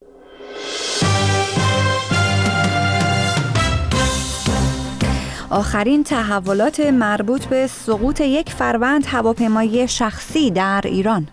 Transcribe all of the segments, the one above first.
آخرین تحولات مربوط به سقوط یک فروند هواپیمای شخصی در ایران.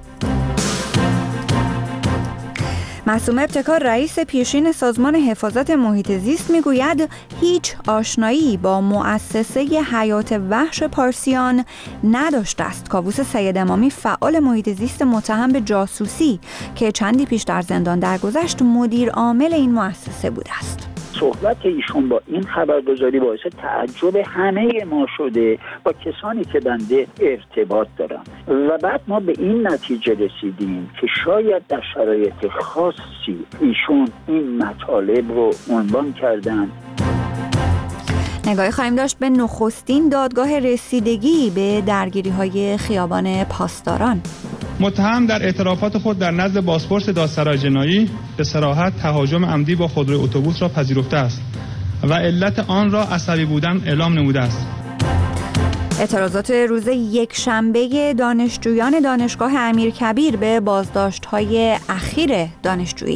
معصوم ابتکار رئیس پیشین سازمان حفاظت محیط زیست میگوید هیچ آشنایی با مؤسسه حیات وحش پارسیان نداشته است. کاووس سید امامی فعال محیط زیست متهم به جاسوسی که چندی پیش در زندان درگذشت مدیر عامل این مؤسسه بوده است. صحبت ایشون با این خبرگزاری باعث تعجب همه ما شده، با کسانی که بنده ارتباط دارم، و بعد ما به این نتیجه رسیدیم که شاید در شرایط خاصی ایشون این مطالب رو عنوان کردن. نگاهی خواهیم داشت به نخستین دادگاه رسیدگی به درگیری‌های خیابان پاسداران. متهم در اعترافات خود در نزد بازپرس دادسرای جنایی به صراحت تهاجم عمدی با خودروی اتوبوس را پذیرفته است و علت آن را عصبی بودن اعلام نموده است. اعتراضات روز یکشنبه دانشجویان دانشگاه امیرکبیر به بازداشت‌های اخیر دانشجویی.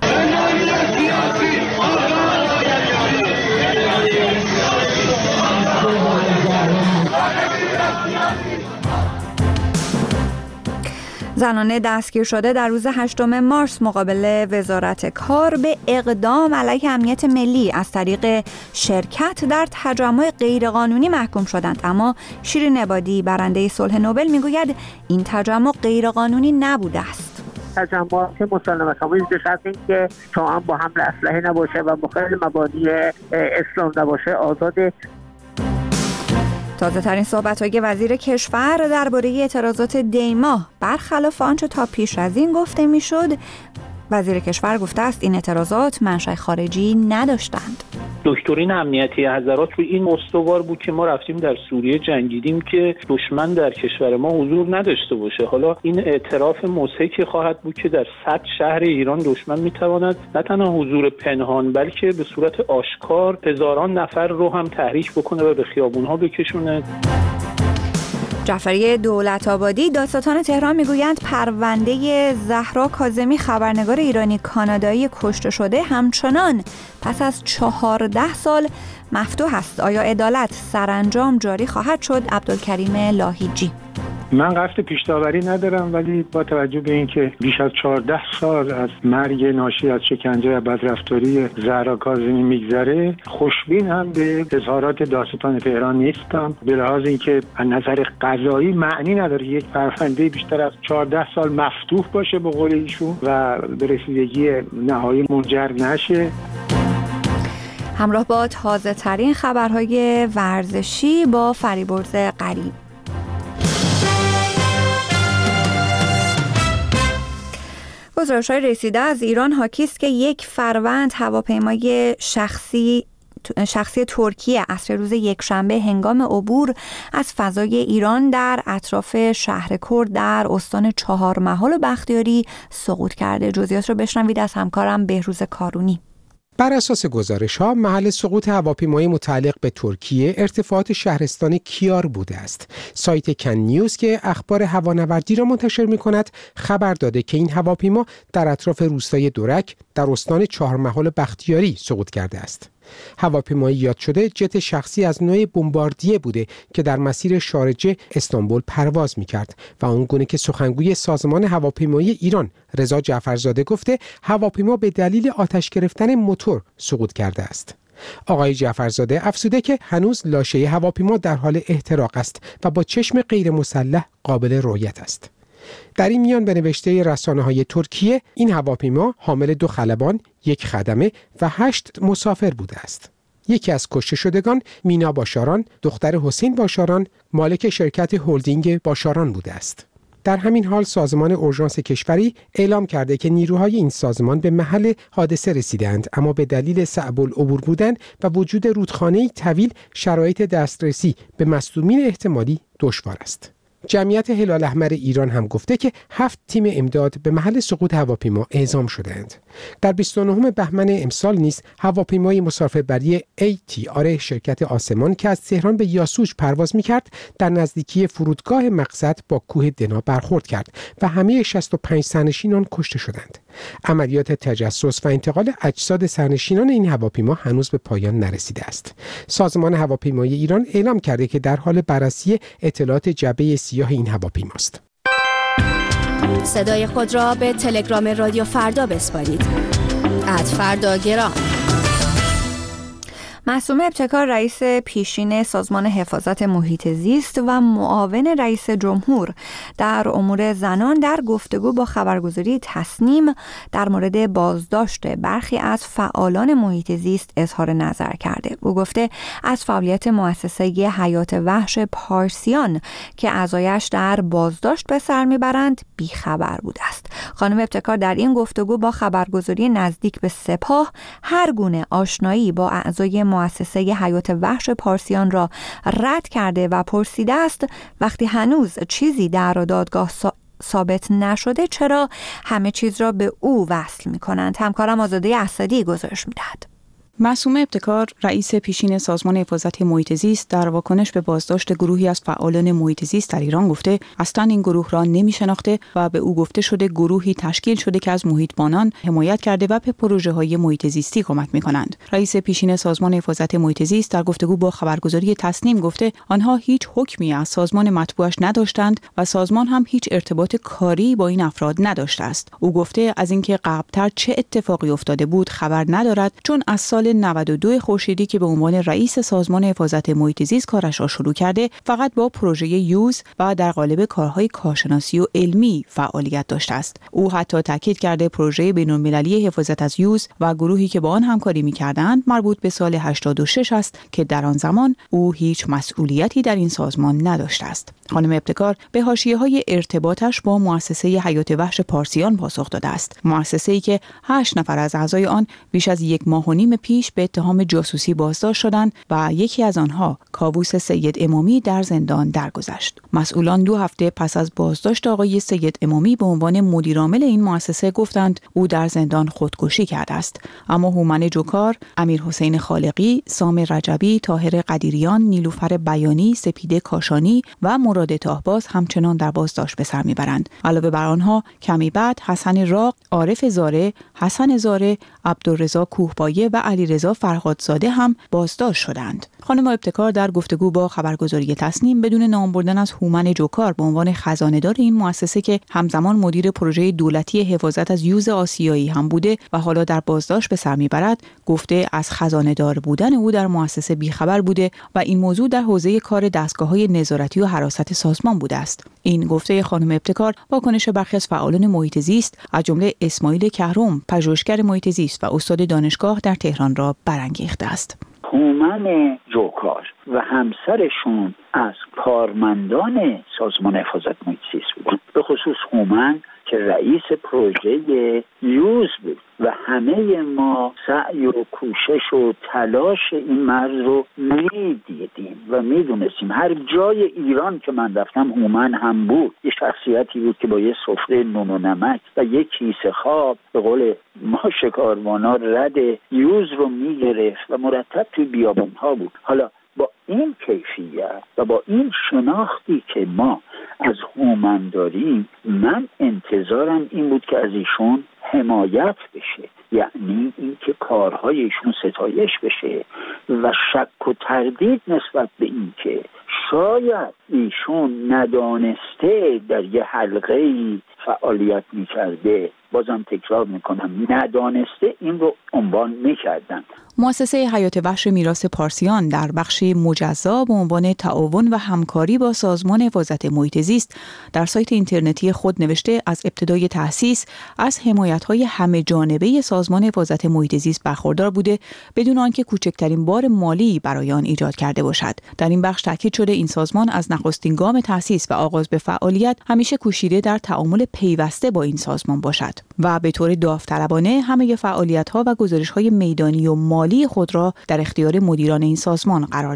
زنان دستگیر شده در روز 8 مارس مقابل وزارت کار به اقدام علیه امنیت ملی از طریق شرکت در تجمع غیرقانونی محکوم شدند، اما شیرین عبادی برنده صلح نوبل میگوید این تجمع غیرقانونی نبوده است. تجمعات مسالمت آمیز به شرط اینکه شما با حمل اسلحه نباشه و مخالف مبادی اسلام نباشه آزاده. تازه ترین صحبت‌های وزیر کشور درباره اعتراضات دی‌ماه برخلاف آنچه تا پیش از این گفته میشد، وزیر کشور گفته است این اعتراضات منشأ خارجی نداشتند. دکترین امنیتی حضرات روی این استوار بود که ما رفتیم در سوریه جنگیدیم که دشمن در کشور ما حضور نداشته باشه. حالا این اعتراف مضحکی خواهد بود که در 100 شهر ایران دشمن میتواند نه تنها حضور پنهان بلکه به صورت آشکار هزاران نفر رو هم تحریک بکنه و به خیابون‌ها بکشونه. جعفری دولت‌آبادی دادستان تهران میگویند پرونده زهرا کاظمی خبرنگار ایرانی کانادایی کشته شده همچنان پس از 14 سال مفتوح است. آیا عدالت سرانجام جاری خواهد شد؟ عبدالکریم لاهیجی: من قصد پیش‌داوری ندارم، ولی با توجه به اینکه بیش از 14 سال از مرگ ناشی از شکنجه و بدرفتاری زهرا کاظمی میگذره، خوشبین هم به اظهارات دادستان تهران نیستم، به لحاظ اینکه از نظر قضایی معنی نداره یک پرونده بیشتر از 14 سال مفتوح باشه به قول ایشون و به رسیدگی نهایی منجر نشه. همراه با تازه ترین خبرهای ورزشی با فریبرز قریب. گزارش‌های رسیده از ایران حاکی است که یک فروند هواپیمای شخصی ترکیه عصر روز یکشنبه هنگام عبور از فضای ایران در اطراف شهر کرد در استان چهارمحال و بختیاری سقوط کرده. جزئیات رو بشنوید از همکارم بهروز کارونی. بر اساس گزارش‌ها محل سقوط هواپیمای متعلق به ترکیه ارتفاعات شهرستان کیار بوده است. سایت کن نیوز که اخبار هوانوردی را منتشر می‌کند خبر داده که این هواپیما در اطراف روستای دورک در استان چهارمحال بختیاری سقوط کرده است. هواپیمای یاد شده جت شخصی از نوع بمباردیه بوده که در مسیر شارجه استانبول پرواز می‌کرد و آنگونه که سخنگوی سازمان هواپیمایی ایران رضا جعفرزاده گفته هواپیما به دلیل آتش گرفتن موتور سقوط کرده است. آقای جعفرزاده افزوده که هنوز لاشه هواپیما در حال احتراق است و با چشم غیر مسلح قابل رؤیت است. در این میان به نوشته رسانه‌های ترکیه این هواپیما حامل 2 خلبان، 1 خدمه و 8 مسافر بوده است. یکی از کشته شدگان مینا باشاران، دختر حسین باشاران، مالک شرکت هلدینگ باشاران بوده است. در همین حال سازمان اورژانس کشوری اعلام کرده که نیروهای این سازمان به محل حادثه رسیدند، اما به دلیل صعب العبور بودن و وجود رودخانه‌ای طویل شرایط دسترسی به مصدومین احتمالی دشوار است. جمعیت هلال احمر ایران هم گفته که 7 تیم امداد به محل سقوط هواپیما اعزام شدند. در 29 بهمن امسال نیز هواپیمای مسافربری ATR شرکت آسمان که از تهران به یاسوج پرواز می‌کرد در نزدیکی فرودگاه مقصد با کوه دنا برخورد کرد و همه 65 سرنشینان کشته شدند. عملیات تجسس و انتقال اجساد سرنشینان این هواپیما هنوز به پایان نرسیده است. سازمان هواپیمایی ایران اعلام کرده که در حال بررسی اطلاعات جعبه سیاه این هواپیماست. صدای خود را به تلگرام رادیو فردا بسپارید. @فرداگرام. معصومه ابتکار رئیس پیشین سازمان حفاظت محیط زیست و معاون رئیس جمهور در امور زنان در گفتگو با خبرگزاری تصنیم در مورد بازداشت برخی از فعالان محیط زیست اظهار نظر کرده. او گفته از فعالیت مؤسسه حیات وحش پارسیان که اعضایش در بازداشت به سر میبرند بیخبر بوده است. خانم ابتکار در این گفتگو با خبرگزاری نزدیک به سپاه هر گونه آشنایی با اعضای مؤسسه حیات وحش پارسیان را رد کرده و پرسیده است وقتی هنوز چیزی در دادگاه ثابت نشده چرا همه چیز را به او وصل می کنند. همکارم آزاده اسدی گزارش می دهد. معصومه ابتکار رئیس پیشین سازمان حفاظت محیط زیست در واکنش به بازداشت گروهی از فعالان محیط زیست در ایران گفته اصلا این گروه را نمی‌شناخته و به او گفته شده گروهی تشکیل شده که از محیطبانان حمایت کرده و به پروژه‌های محیط زیستی کمک می‌کنند. رئیس پیشین سازمان حفاظت محیط زیست در گفتگو با خبرگزاری تصنیم گفته آنها هیچ حکمی از سازمان مطبوعش نداشتند و سازمان هم هیچ ارتباط کاری با این افراد نداشته است. او گفته از اینکه قبل‌تر چه اتفاقی افتاده بود خبر ندارد چون از سال 92 خورشیدی که به عنوان رئیس سازمان حفاظت محیط زیست کارش را شروع کرده فقط با پروژه یوز و در قالب کارهای کارشناسی و علمی فعالیت داشته است. او حتی تاکید کرده پروژه بین‌المللی حفاظت از یوز و گروهی که با آن همکاری می‌کردند مربوط به سال 86 است که در آن زمان او هیچ مسئولیتی در این سازمان نداشته است. خانم ابتکار به حاشیه‌های ارتباطش با مؤسسه حیات وحش پارسیان پاسخ داده است. مؤسسه‌ای که 8 نفر از اعضای آن بیش از 1 ماه و نیم پیش به اتهام جاسوسی بازداشت شدند و یکی از آنها کاووس سید امامی در زندان درگذشت. مسئولان 2 هفته پس از بازداشت آقای سید امامی به عنوان مدیرعامل این مؤسسه گفتند او در زندان خودکشی کرده است. اما هومن جوکار، امیرحسین خالقی، سام رجبی، طاهر قدیریان، نیلوفر بیانی، سپیده کاشانی و مراد طاهباز همچنان در بازداشت به سر میبرند. علاوه بر آنها کمی بعد حسن راق، عارف زاره، حسن زاره، عبدالرضا کوهبایه و علیرضا فرهادزاده هم بازداشت شدند. خانم ابتکار در گفتگو با خبرگزاری تصنیم بدون نام بردن از هومن جوکار به عنوان خزانه‌دار این مؤسسه که همزمان مدیر پروژه دولتی حفاظت از یوز آسیایی هم بوده و حالا در بازداشت به سر میبرد گفته از خزانه‌دار بودن او در مؤسسه بیخبر بوده و این موضوع در حوزه کار دستگاه‌های نظارتی و حراست سازمان بوده است. این گفته خانم ابتکار واکنش برخی از فعالان محیط زیست از جمله اسماعیل کهرم، پژوهشگر محیط زیست و استاد دانشگاه در تهران را برانگیخته است. هومن جوکار و همسرشون از کارمندان سازمان حفاظت محیط زیست بودن، به خصوص هومن که رئیس پروژه یوز بود و همه ما سعی و کوشش و تلاش این مرز رو میدیدیم و میدونستیم. هر جای ایران که من رفتم هومن هم بود. یه شخصیتی بود که با یه سفره نون و نمک و یه کیسه خواب به قول ما شکاروانا رد یوز رو میگرفت و مرتب توی بیابان‌ها بود. حالا با این کیفیت و با این شناختی که ما از هومن داریم، من انتظارم این بود که از ایشون حمایت بشه، یعنی اینکه کارهای ایشون ستایش بشه و شک و تردید نسبت به این که شاید ایشون ندانسته در یه حلقه‌ای فعالیت می‌کرده، بازم تکرار میکنم ندانسته، این رو عنوان می‌کردن. مؤسسه حیات وحش میراث پارسیان در بخش مجزا به عنوان تعاون و همکاری با سازمان حفاظت محیط زیست در سایت اینترنتی خود نوشته از ابتدای تأسیس از حمایت‌های همه جانبه سازمان حفاظت محیط زیست برخوردار بوده بدون آنکه کوچکترین بار مالی برای آن ایجاد کرده باشد. در این بخش تاکید شده این سازمان از نخستین گام تأسیس و آغاز به فعالیت همیشه کوشیده در تعامل پیوسته با این سازمان باشد و به طور داوطلبانه همه فعالیت‌ها و گزارش‌های میدانی و مالی خود را در اختیار مدیران این سازمان قرار دهد.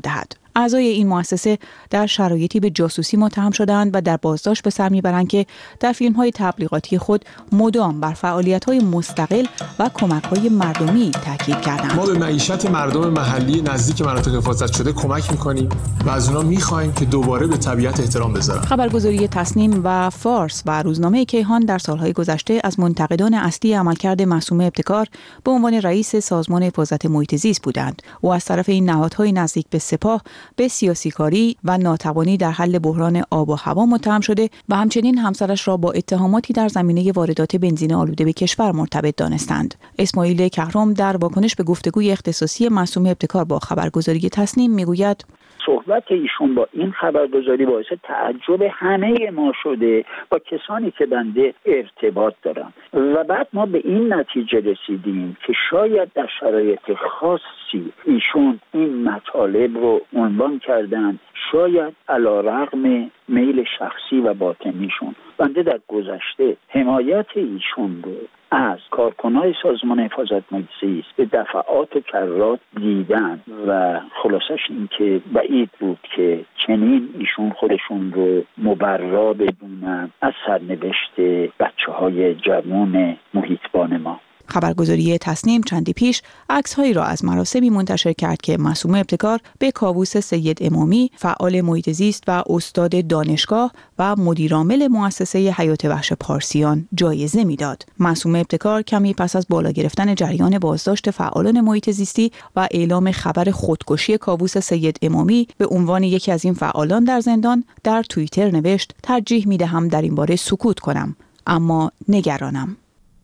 اعضای این مؤسسه در شرایطی به جاسوسی متهم شدند و در بازداشت به سر میبرند که در فیلم‌های تبلیغاتی خود مدام بر فعالیت‌های مستقل و کمک‌های مردمی تاکید کردند. ما به معیشت مردم محلی نزدیک مناطق حفاظت شده کمک می‌کنیم و از اونها می‌خوایم که دوباره به طبیعت احترام بذارن. خبرگزاری تصنیم و فارس و روزنامه کیهان در سالهای گذشته از منتقدان اصلی عملکرد معصومه ابتکار به عنوان رئیس سازمان حفاظت محیط زیست بودند. او از طرف این نهادهای نزدیک به سپاه به سیاسی‌کاری و ناتوانی در حل بحران آب و هوا متهم شده و همچنین همسرش را با اتهاماتی در زمینه واردات بنزین آلوده به کشور مرتبط دانستند. اسماعیل کهرم در واکنش به گفتگوی اختصاصی معصومه ابتکار با خبرگزاری تصنیم میگوید صحبت ایشون با این خبرگزاری باعث تعجب همه ما شده، با کسانی که بنده ارتباط دارم، و بعد ما به این نتیجه رسیدیم که شاید در شرایط خاصی ایشون این مطالب رو عنوان کردن، شاید علیرغم میل شخصی و باطنیشون. بنده در گذشته حمایت ایشون رو از کارکنای سازمان حفاظت محیط زیست به دفعات کرات دیدن و خلاصش این که بعید بود که چنین ایشون خودشون رو مبرا بدونن از سرنوشت بچه‌های جوان محیطبان ما. خبرگزاری تصنیم چندی پیش عکس‌هایی را از مراسمی منتشر کرد که معصومه ابتکار به کاووس سید امامی، فعال محیط زیست و استاد دانشگاه و مدیرعامل مؤسسه حیات وحش پارسیان جایزه میداد. معصومه ابتکار کمی پس از بالا گرفتن جریان بازداشت فعالان محیط زیستی و اعلام خبر خودکشی کاووس سید امامی به عنوان یکی از این فعالان در زندان، در توییتر نوشت: ترجیح میدهم در این باره سکوت کنم، اما نگرانم.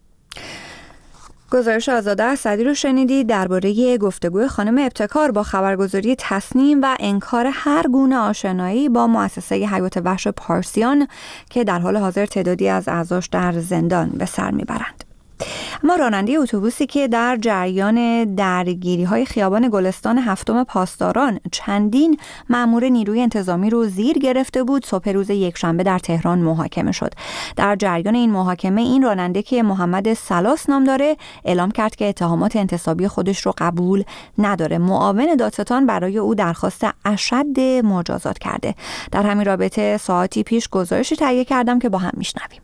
گزارش آزاده اسدی رو شنیدید درباره گفتگوی خانم ابتکار با خبرگزاری تصنیم و انکار هر گونه آشنایی با مؤسسه حیات وحش پارسیان که در حال حاضر تعدادی از اعضاش در زندان به سر میبرند. اما راننده اتوبوسی که در جریان درگیری‌های خیابان گلستان هفتم پاسداران چندین مأمور نیروی انتظامی رو زیر گرفته بود، صبح روز یکشنبه در تهران محاکمه شد. در جریان این محاکمه این راننده که محمد سلاس نام داره اعلام کرد که اتهامات انتصابی خودش رو قبول نداره. معاون دادستان برای او درخواست اشد مجازات کرده. در همین رابطه ساعتی پیش گزارشی تهیه کردم که با هم میشنویم.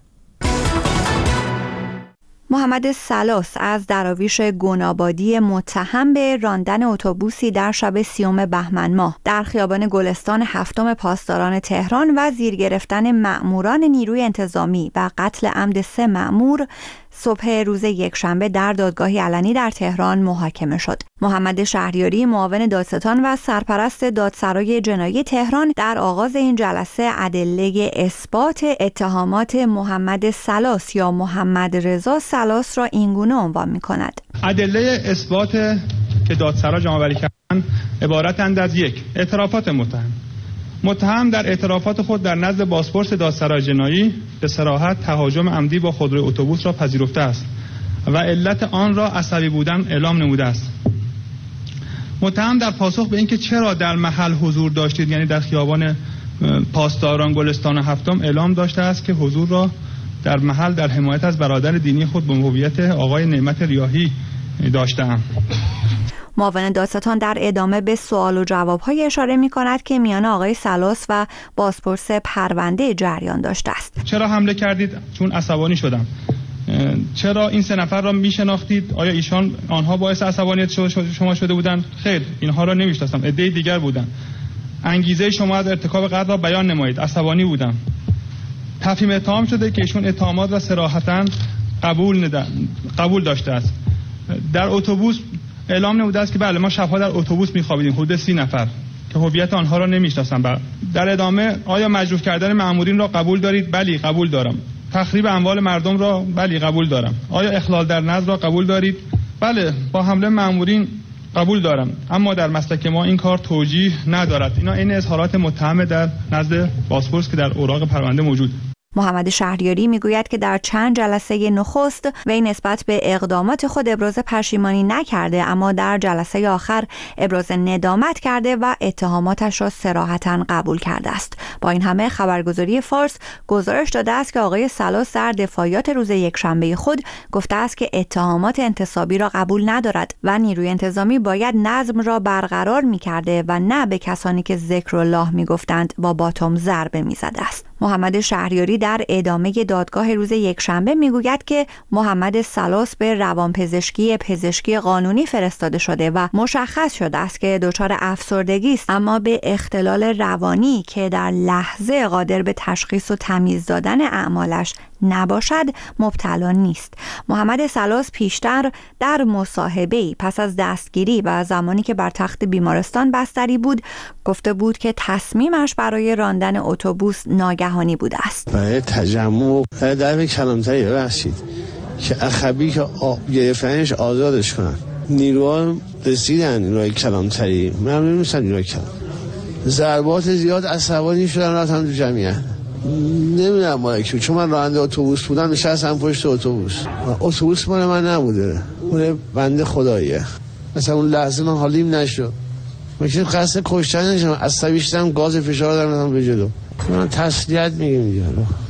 محمد سلاس از دراویش گنابادی متهم به راندن اتوبوسی در شب 30 بهمن ماه در خیابان گلستان هفتم پاسداران تهران و زیر گرفتن مأموران نیروی انتظامی و قتل عمد 3 مأمور صبح روز یکشنبه در دادگاهی علنی در تهران محاکمه شد. محمد شهریاری معاون دادستان و سرپرست دادسرای جنایی تهران در آغاز این جلسه ادله اثبات اتهامات محمد سلاس یا محمد رضا سلاس را اینگونه عنوان می‌کند. ادله اثبات که دادسرا جمع‌آوری کردند عبارتند از 1. اعترافات متهم در اعترافات خود در نزد بازپرس دادسرای جنایی به صراحت تهاجم عمدی با خودروی اتوبوس را پذیرفته است و علت آن را عصبی بودن اعلام نموده است. متهم در پاسخ به اینکه چرا در محل حضور داشتید، یعنی در خیابان پاسداران گلستان هفتم، اعلام داشته است که حضور را در محل در حمایت از برادر دینی خود به هویت آقای نعمت ریاحی داشته‌ام. معاون دادستان در ادامه به سوال و جواب‌های اشاره می‌کند که میان آقای سلاس و بازپرس پرونده جریان داشته است. چرا حمله کردید؟ چون عصبانی شدم. چرا این 3 نفر را میشناختید؟ آیا آنها باعث عصبانیت شما شده بودند؟ خیر، اینها را نمیشناسم، عده دیگر بودند. انگیزه شما از ارتکاب قتل را بیان نمایید. عصبانی بودم. تفهیم اتهام شده که ایشون اتهامات را صراحتاً قبول داشته است. در اتوبوس اعلام نموده است که بله ما شبها در اتوبوس میخوابیدیم، حدود 30 نفر که هویت آنها را نمیشناسم. در ادامه آیا مجروح کردن مأمورین را قبول دارید؟ بله قبول دارم. تخریب اموال مردم را بله قبول دارم. آیا اخلال در نظم را قبول دارید؟ بله با حمله مأمورین قبول دارم، اما در مسلک ما این کار توجیه ندارد. اینا این اظهارات متهم در نزد بازپرس که در اوراق پرونده موجود. محمد شهریاری میگوید که در چند جلسه نخست وی نسبت به اقدامات خود ابراز پشیمانی نکرده، اما در جلسه آخر ابراز ندامت کرده و اتهاماتش را صراحتاً قبول کرده است. با این همه خبرگزاری فارس گزارش داده است که آقای سلاس در دفاعیات روز یکشنبه خود گفته است که اتهامات انتصابی را قبول ندارد و نیروی انتظامی باید نظم را برقرار می‌کرده و نه به کسانی که ذکر الله می‌گفتند با باتم ضربه می‌زده است. محمد شهریاری در ادامه دادگاه روز یکشنبه میگوید که محمد سلاس به پزشکی قانونی فرستاده شده و مشخص شده است که دچار افسردگی است، اما به اختلال روانی که در لحظه قادر به تشخیص و تمیز دادن اعمالش نباشد مبتلا نیست. محمد سلاس پیشتر در مصاحبه‌ای پس از دستگیری و زمانی که بر تخت بیمارستان بستری بود گفته بود که تصمیمش برای راندن اتوبوس ناگهانی بوده است. برای تجمع در کلانتری ببخشید که اخبی که گرفتنش آزادش کنن، نیروها رسیدن نیروهای کلانتری، من نمی‌دونستم نیروهای کلانتری ضربات زیاد عصبانی شدن رفتن تو جمعیت. نمیدونم مالکی، چون من راننده اتوبوس بودم نشستم پشت اتوبوس مال من نبوده، اون بنده خداییه. مثلا اون لحظه من حالیم نشد، من که قصد کشتن نشم، عصبی شدم، گاز فشار دادم به جلو. من تسلیت میگم دیگه،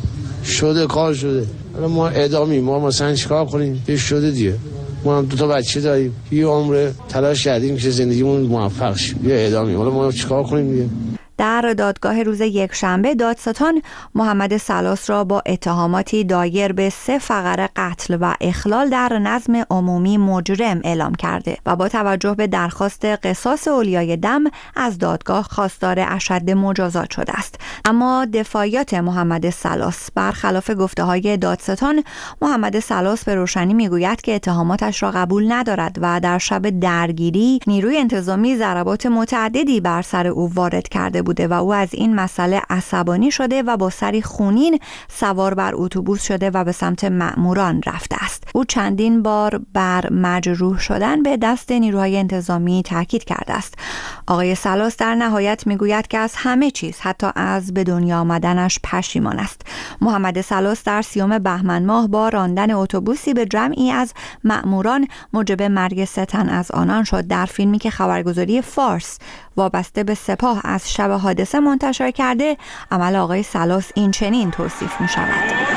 شده کار شده، حالا ما اعدامی، ما مثلا چیکار کنیم؟ یه شده دیگه، ما هم 2 بچه داریم، یه عمر تلاش کردیم که زندگیمون موفق شه، یه اعدامی، حالا ما چیکار کنیم دیگه؟ در دادگاه روز یکشنبه دادستان محمد سلاس را با اتهاماتی دایر به 3 فقره قتل و اخلال در نظم عمومی مجرم اعلام کرده و با توجه به درخواست قصاص اولیای دم از دادگاه خواستار اشد مجازات شده است. اما دفاعیات محمد سلاس برخلاف گفته‌های دادستان، محمد سلاس به روشنی میگوید که اتهاماتش را قبول ندارد و در شب درگیری نیروی انتظامی ضربات متعددی بر سر او وارد کرده بوده و او از این مسئله عصبانی شده و با سری خونین سوار بر اتوبوس شده و به سمت مأموران رفته است. او چندین بار بر مجروح شدن به دست نیروهای انتظامی تاکید کرده است. آقای سلاس در نهایت میگوید که از همه چیز، حتی از به دنیا آمدنش پشیمان است. محمد سلاس در 30 بهمن ماه با راندن اتوبوسی به جمعی از مأموران موجب مرگ 3 تن از آنان شد. در فیلمی که خبرگزاری فارس وابسته به سپاه از شب حادثه منتشر کرده، عمل آقای سلاس این چنین توصیف می شود.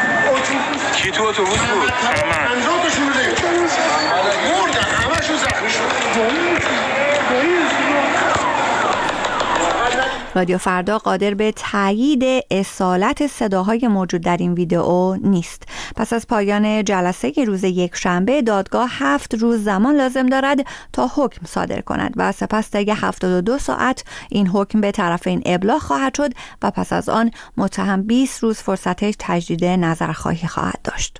کی تو اتوبوس بود؟ رادیو فردا قادر به تایید اصالت صداهای موجود در این ویدئو نیست. پس از پایان جلسه روز یکشنبه دادگاه 7 روز زمان لازم دارد تا حکم صادر کند و سپس طی 72 ساعت این حکم به طرفین ابلاغ خواهد شد و پس از آن متهم 20 روز فرصت تجدید نظرخواهی خواهد داشت.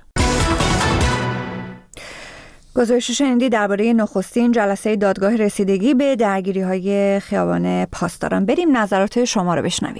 گزارش شنیدی درباره نخستین جلسه دادگاه رسیدگی به درگیری‌های خیابان پاسداران. بریم نظرات شما رو بشنویم.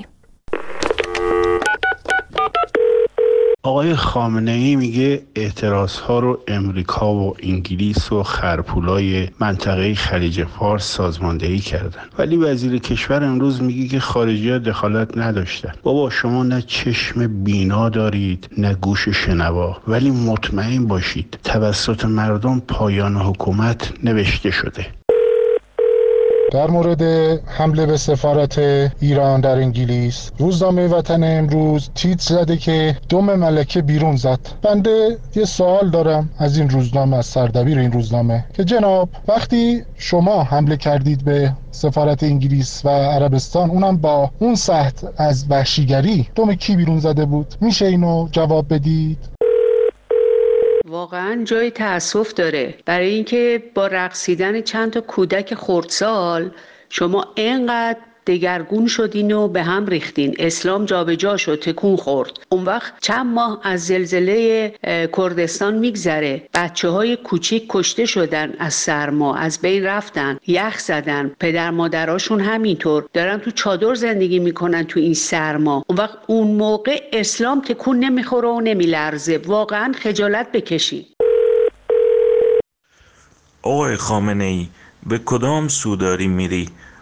آقای خامنه‌ای میگه اعتراض‌ها رو امریکا و انگلیس و خرپولای منطقه خلیج فارس سازماندهی کردن، ولی وزیر کشور امروز میگه که خارجی‌ها دخالت نداشتن. بابا شما نه چشم بینا دارید نه گوش شنوا، ولی مطمئن باشید توسط مردم پایان حکومت نوشته شده. در مورد حمله به سفارت ایران در انگلیس، روزنامه وطن امروز تیتر زده که دم ملکه بیرون زد. بنده یه سوال دارم از این روزنامه، از سردبیر این روزنامه، که جناب وقتی شما حمله کردید به سفارت انگلیس و عربستان، اونم با اون سطح از وحشیگری، دم کی بیرون زده بود؟ میشه اینو جواب بدید؟ واقعا جای تأسف داره برای اینکه با رقصیدن چند تا کودک خردسال شما اینقدر دگرگون شدین و به هم ریختین. اسلام جابجا شد، تکون خورد. اون وقت چند ماه از زلزله کردستان میگذره، بچه‌های کوچیک کشته شدن از سرما، از بین رفتن، یخ زدن، پدر مادراشون همینطور دارن تو چادر زندگی میکنن تو این سرما. اون وقت اون موقع اسلام تکون نمیخوره و نمیلرزه. واقعا خجالت بکشین. آقای خامنه‌ای به کدام سو داری میری؟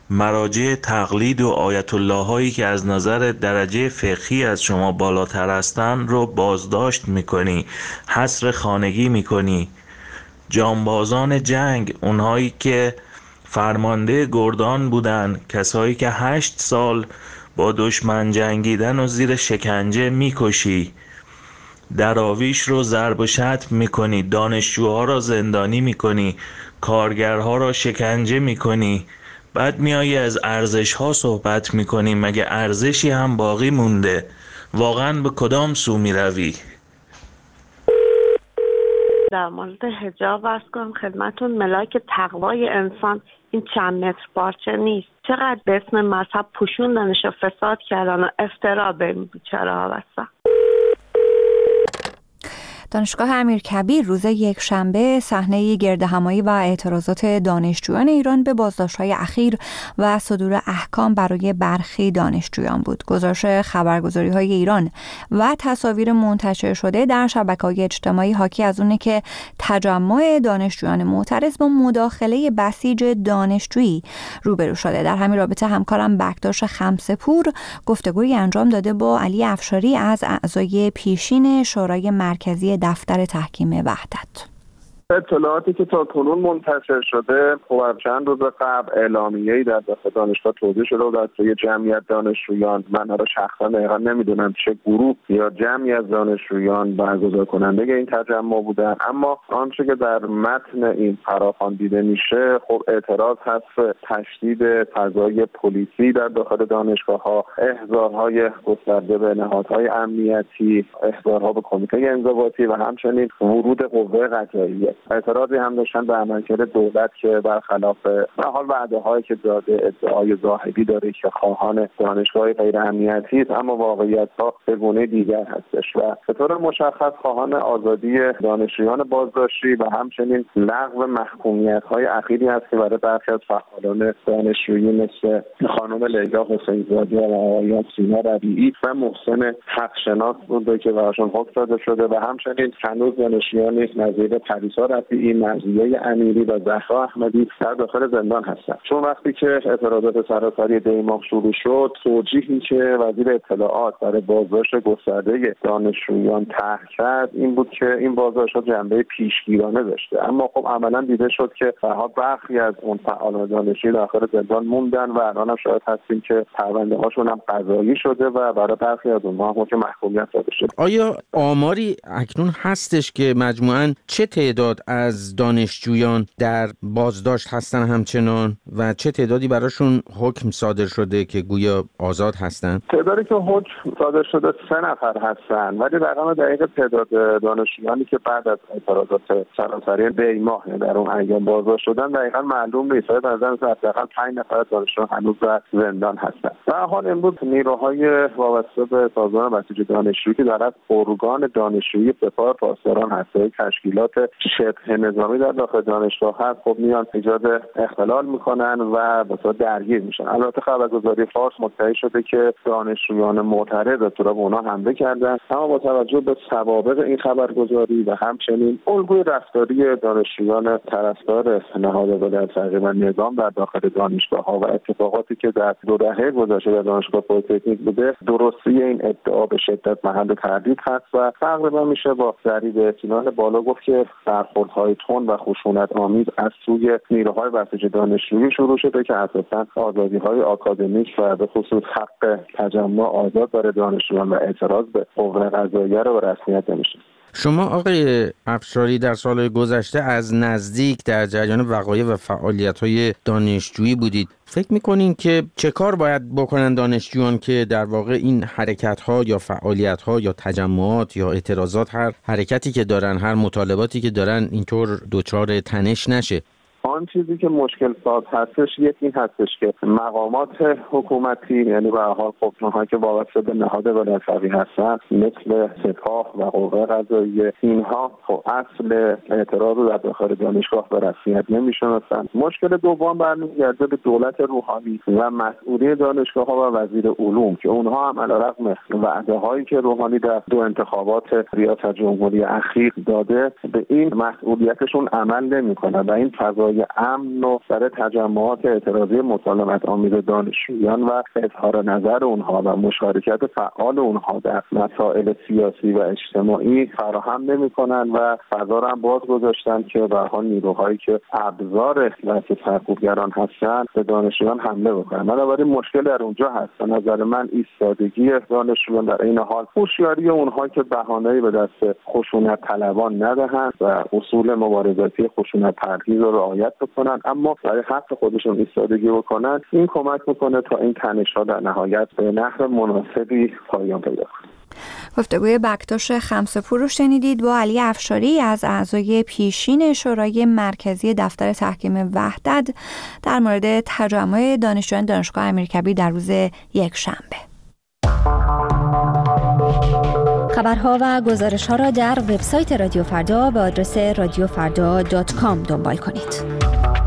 مراجع تقلید و آیت الله هایی که از نظر درجه فقهی از شما بالاتر هستند رو بازداشت میکنی، حصر خانگی میکنی. جانبازان جنگ، اونهایی که فرمانده گردان بودن، کسایی که 8 سال با دشمن جنگیدن و زیر شکنجه میکشی. دراویش رو ضرب و شتم میکنی، دانشجوها را زندانی میکنی، کارگرها را شکنجه میکنی. بعد میایی از ارزش ها صحبت میکنی. مگه ارزشی هم باقی مونده؟ واقعا به کدام سو میروی؟ در مورد حجاب عرض کنم خدمتون، ملاک تقوای انسان این چند متر پارچه نیست. چقدر به اسم مذهب پوشوندنش و فساد کردن و افترا به این بیچاره‌ها واسه. دانشگاه امیرکبیر روز یکشنبه صحنه گردهمایی و اعتراضات دانشجویان ایران به بازداشت‌های اخیر و صدور احکام برای برخی دانشجویان بود. گزارش خبرگزاری‌های ایران و تصاویر منتشر شده در شبکه‌های اجتماعی حاکی از اونه که تجمع دانشجویان معترض با مداخله بسیج دانشجویی روبرو شده. در همین رابطه همکارم بکداش خمسه‌پور گفتگویی انجام داده با علی افشاری از اعضای پیشین شورای مرکزی دفتر تحکیم وحدت. اطلاعاتی که تا کنون منتشر شده، خب چند روز قبل اعلامیه‌ای در داخل دانشگاه توزیع شده و در توی جمعیت دانشجویان، من را شخصا دقیقا نمیدونم چه گروه یا جمعی از دانشجویان برگزار کننده این تجمع بودن، اما آنچه که در متن این فراخوان دیده میشه، خب اعتراض هست تشدید فضای پلیسی در داخل دانشگاه‌ها، احضارهای گسترده به نهادهای امنیتی، احضارها به کمیته انضباطی و همچنین ورود قوه قضاییه. اعتراضی هم داشتن به عملکرد دولت که برخلاف به حال وعده‌هایی که داده، ادعای ظاهری داره که خواهان دانشگاه غیر امنیتی است، اما واقعیت‌ها به گونه دیگر هستش و به طور مشخص خواهان آزادی دانشجویان بازداشتی و همچنین لغو محکومیت‌های اخیری است که برای برخی از فعالان دانشجویی مثل خانم لیلا حسین‌زاده و آقایان سینا ربیعی و محسن حقشناس بوده که براشون حکم داده شده و همچنین هنوز دانشجویانی نظیر پریسا رفیعی، مرضیه امیری و زهرا احمدی در داخل زندان هستند. چون وقتی که اعتراضات سراسری دیماه شروع شد، توجیهی که وزیر اطلاعات برای بازداشت گسترده دانشجویان طرح کرد این بود که این بازداشت جنبه پیشگیرانه داشته، اما خب عملا دیده شد که برخی از اون فعالان دانشجویی داخل زندان موندن و الان هم شاهد هستیم که پرونده هاشون هم قضایی شده و برای برخی از اونها هم محکومیت داده شده. آیا آماری اکنون هستش که مجموعاً چه تعداد از دانشجویان در بازداشت هستن همچنان و چه تعدادی براشون حکم صادر شده که گویا آزاد هستن؟ تعدادی که حکم صادر شده 3 نفر هستن، ولی رقم دقیق تعداد دانشجویانی که بعد از اعتراضات سراسری دیماه در اون ایام بازداشت شدن دقیقاً معلوم نیست. به نظر میاد حداقل 5 نفر دانشجو هنوز در زندان هستن. در حال امروز نیروهای وابسته به سازمان بسیج دانشجویی که در ارگان دانشجویی سپاه پاسداران هسته تشکیلات شبه نظامی در داخل دانشگاه هست، خب میان ایجاد اختلال میکنن و به صورت درگیر میشن. البته خبرگزاری فارس مدعی شده که دانشجویان معترض به اونا حمله کردن، اما با توجه به سوابق این خبرگزاری و همچنین الگوی رفتاری دانشجویان طرفدار نهاد ولایت فقیه و نظام در داخل دانشگاه ها و اتفاقاتی که در 2 دهه گذشته در دانشگاه پلیتکنیک بوده، درستی این ادعا به شدت محل تردید هست و تقریبا میشه با ضریب اطمینان بالا گفت که برخوردهای تند و خشونت آمیز از سوی نیروهای بسیج دانشجویی شروع شده که اساساً آزادی‌های آکادمیک و به خصوص حق تجمع آزاد برای دانشجویان و اعتراض به قوه قضاییه رو به رسمیت نمیشه. شما آقای افشاری در سالهای گذشته از نزدیک در جریان وقایع و فعالیت‌های دانشجویی بودید. فکر می‌کنین که چه کار باید بکنن دانشجویان که در واقع این حرکت‌ها یا فعالیت‌ها یا تجمعات یا اعتراضات، هر حرکتی که دارن، هر مطالباتی که دارن اینطور دچار تنش نشه؟ آن چیزی که مشکل ساز هستش این هستش که مقامات حکومتی، یعنی به هر حال اونهایی که وابسته به نهاد ولایت فقیه هستن مثل سپاه و قوه قضاییه، اینها خب اصل اعتراض در داخل دانشگاه به رسمیت نمیشناسن. مشکل دوم برمیگرده به دولت روحانی و مسئولی دانشگاه ها و وزیر علوم که اونها هم علیرغم وعده هایی که روحانی در 2 انتخابات ریاست جمهوری اخیر داده به این مسئولیتشون عمل نمیکنن و این فضای امن و برای تجمعات اعتراضی مسالمت آمیز دانشجویان و اظهار نظر اونها و مشارکت فعال اونها در مسائل سیاسی و اجتماعی فراهم نمی‌کنن و فضا را هم باز گذاشتن که به هر حال نیروهایی که ابزار دست سرکوبگران هستن به دانشجویان حمله بکنن. بنابراین مشکل در اونجا هست. به نظر من ایستادگی دانشجویان در این حال، هوشیاری اونها که بهانه‌ای به دست خشونت طلبان ندهند و اصول مبارزاتی خشونت پرهیز رو رعایت بکنن، اما برای حق خودشون ایستادگی بکنن. این کمک میکنه تا این تنش‌ها در نهایت به نحو مناسبی پایان پیدا کنه. گفتگوی بکتاش خمسه‌پور رو شنیدید با علی افشاری از اعضای پیشین شورای مرکزی دفتر تحکیم وحدت در مورد تجمع دانشجویان دانشگاه امیرکبیر در روز یکشنبه. خبرها و گزارش‌ها را در وبسایت رادیو فردا به آدرس radiofarda.com دنبال کنید.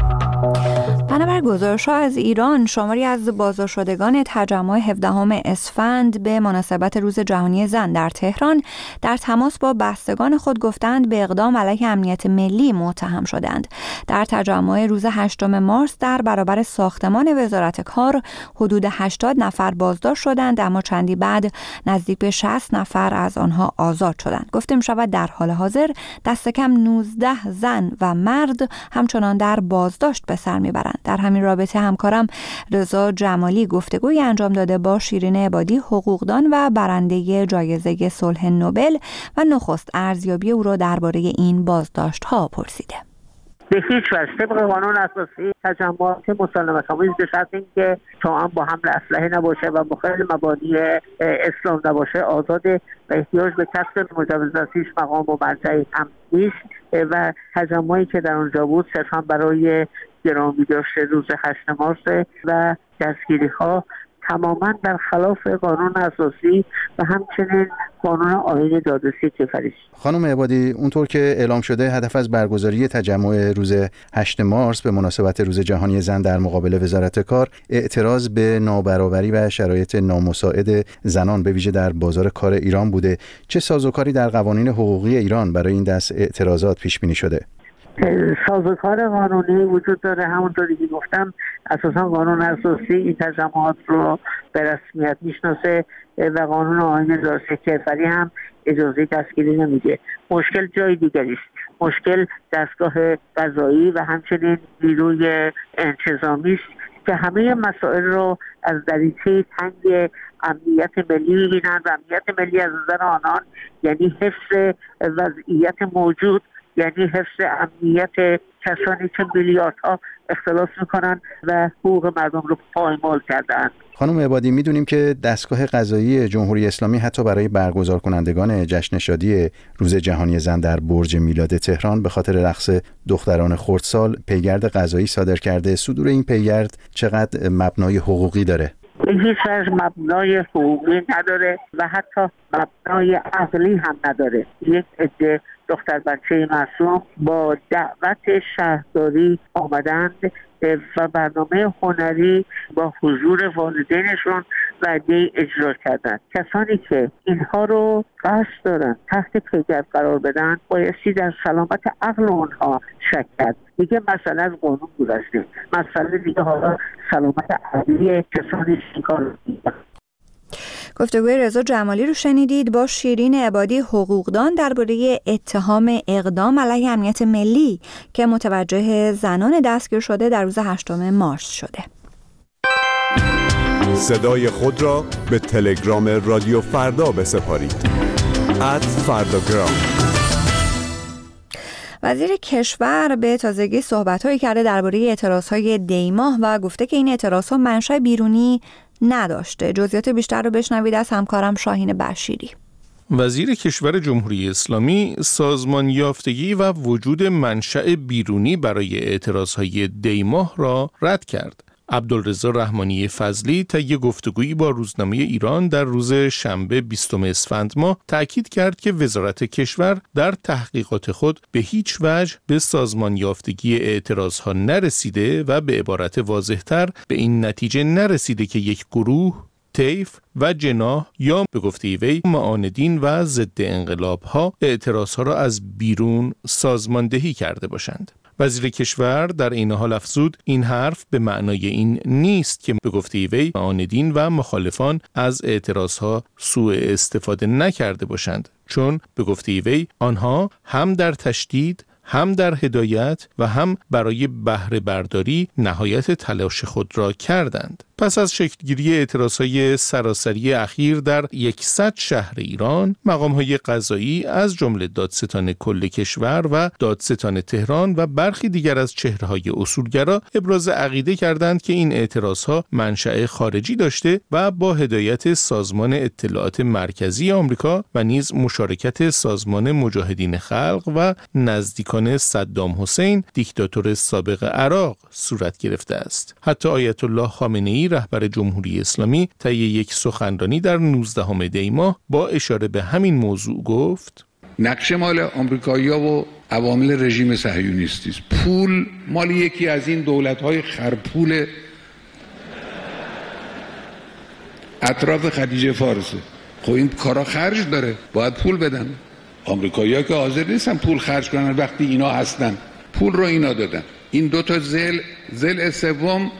بنابر گزارش‌ها از ایران، شماری از بازداشت‌شدگان تجمع 17 اسفند به مناسبت روز جهانی زن در تهران در تماس با بستگان خود گفتند به اقدام علیه امنیت ملی متهم شدند. در تجمع روز 8 مارس در برابر ساختمان وزارت کار حدود 80 نفر بازداشت شدند، اما چندی بعد نزدیک به 60 نفر از آنها آزاد شدند. گفته می‌شود در حال حاضر دست کم 19 زن و مرد همچنان در بازداشت به سر می‌برند. در همین رابطه همکارم رضا جمالی گفتگویی انجام داده با شیرین عبادی، حقوقدان و برنده جایزه صلح نوبل، و نخست ارزیابی او را درباره این بازداشت‌ها پرسیده. به هیچ وجه طبق قانون اساسی تجمعات مسالمت آمیز به شرط اینکه توأم با حمل اسلحه نباشه و مخالف مبانی اسلام نباشه آزاده و احتیاج به کسب مجوزاتیش مقام و مرجع امنیش و تجمعی که در اونجا بود صرفا برای گرامی داشته روز 8 مارس و دستگیری ها تماما در خلاف قانون اساسی و همچنین قانون آیین دادرسی کیفری. خانم عبادی، اونطور که اعلام شده هدف از برگزاری تجمع روز 8 مارس به مناسبت روز جهانی زن در مقابل وزارت کار اعتراض به نابرابری و شرایط نامساعد زنان به ویژه در بازار کار ایران بوده. چه سازوکاری در قوانین حقوقی ایران برای این دست اعتراضات پیش بینی شده؟ سازوکار قانونی وجود داره. همونطوری که گفتم اساسا قانون اساسی این تجمعات رو به رسمیت میشناسه و قانون آیین دادرسی کیفری هم اجازه دستگیری نمیده. مشکل جای دیگری است. مشکل دستگاه قضایی و همچنین نیروی انتظامی است که همه مسائل رو از دریچه تنگ امنیت ملی میبینند و امنیت ملی از نظر آنان یعنی حفظ وضعیت موجود، یعنی حفظ امنیت کسانی که میلیاردها اختلاس میکنن و حقوق مردم رو پایمال کردن. خانم عبادی، میدونیم که دستگاه قضایی جمهوری اسلامی حتی برای برگزار کنندگان جشن شادی روز جهانی زن در برج میلاد تهران به خاطر رقص دختران خردسال پیگرد قضایی صادر کرده. صدور این پیگرد چقدر مبنای حقوقی داره؟ به هیچ وجه مبنای حقوقی نداره و حتی مبنای عقلی هم نداره. یک عده دختر بچه معصوم با دعوت شهرداری آمدند و برنامه هنری با حضور والدینشون وعده اجرا کردند. کسانی که اینها رو قصد دارن تحت پیگرد قرار بدن بایستی در سلامت عقل اونها شک کرد. دیگه مسئله از قانون گذشته، مسئله دیگه حالا سلامت عقلی کسانی که کار میکنن. گفتگوی رضا جمالی رو شنیدید با شیرین عبادی، حقوقدان، درباره اتهام اقدام علیه امنیت ملی که متوجه زنان دستگیر شده در روز 8 مارس شده. صدای خود را به تلگرام رادیو فردا بسپارید. @فرداگرام. وزیر کشور به تازگی صحبت‌هایی کرده درباره اعتراض‌های دی‌ماه و گفته که این اعتراض‌ها منشأ بیرونی نداشته. جزئیات بیشتر رو بشنوید از همکارم شاهین بشیری. وزیر کشور جمهوری اسلامی سازمان یافتگی و وجود منشأ بیرونی برای اعتراض‌های دی‌ماه را رد کرد. عبدالرضا رحمانی فضلی طی گفتگویی با روزنامه ایران در روز شنبه 20 اسفند ماه تأکید کرد که وزارت کشور در تحقیقات خود به هیچ وجه به سازمان یافتگی اعتراضها نرسیده و به عبارت واضح‌تر به این نتیجه نرسیده که یک گروه، طیف و جناح یا به گفته وی معاندین و ضد انقلاب ها اعتراض ها را از بیرون سازماندهی کرده باشند. وزیر کشور در این حال افزود این حرف به معنای این نیست که به گفته وی معاندین و مخالفان از اعتراضها سوء استفاده نکرده باشند، چون به گفته وی آنها هم در تشدید، هم در هدایت و هم برای بهره برداری نهایت تلاش خود را کردند. پس از شکلگیری اعتراضهای سراسری اخیر در 100 شهر ایران، مقام‌های قضایی از جمله دادستان کل کشور و دادستان تهران و برخی دیگر از چهره‌های اصولگرا ابراز عقیده کردند که این اعتراضها منشأ خارجی داشته و با هدایت سازمان اطلاعات مرکزی آمریکا و نیز مشارکت سازمان مجاهدین خلق و نزدیکان صدام حسین دیکتاتور سابق عراق صورت گرفته است. حتی آیت الله خامنه‌ای رهبر جمهوری اسلامی طی یک سخنرانی در 19 دی ماه با اشاره به همین موضوع گفت: نقشه مال آمریکایی‌ها و عوامل رژیم صهیونیستی است. پول مال یکی از این دولت‌های خرپول اطراف خلیج فارسه. خب این کارا خرج داره، باید پول بدن. آمریکایی‌ها که حاضر نیستن پول خرج کنن وقتی اینا هستن. پول رو اینا دادن. این دو تا ضلع سوم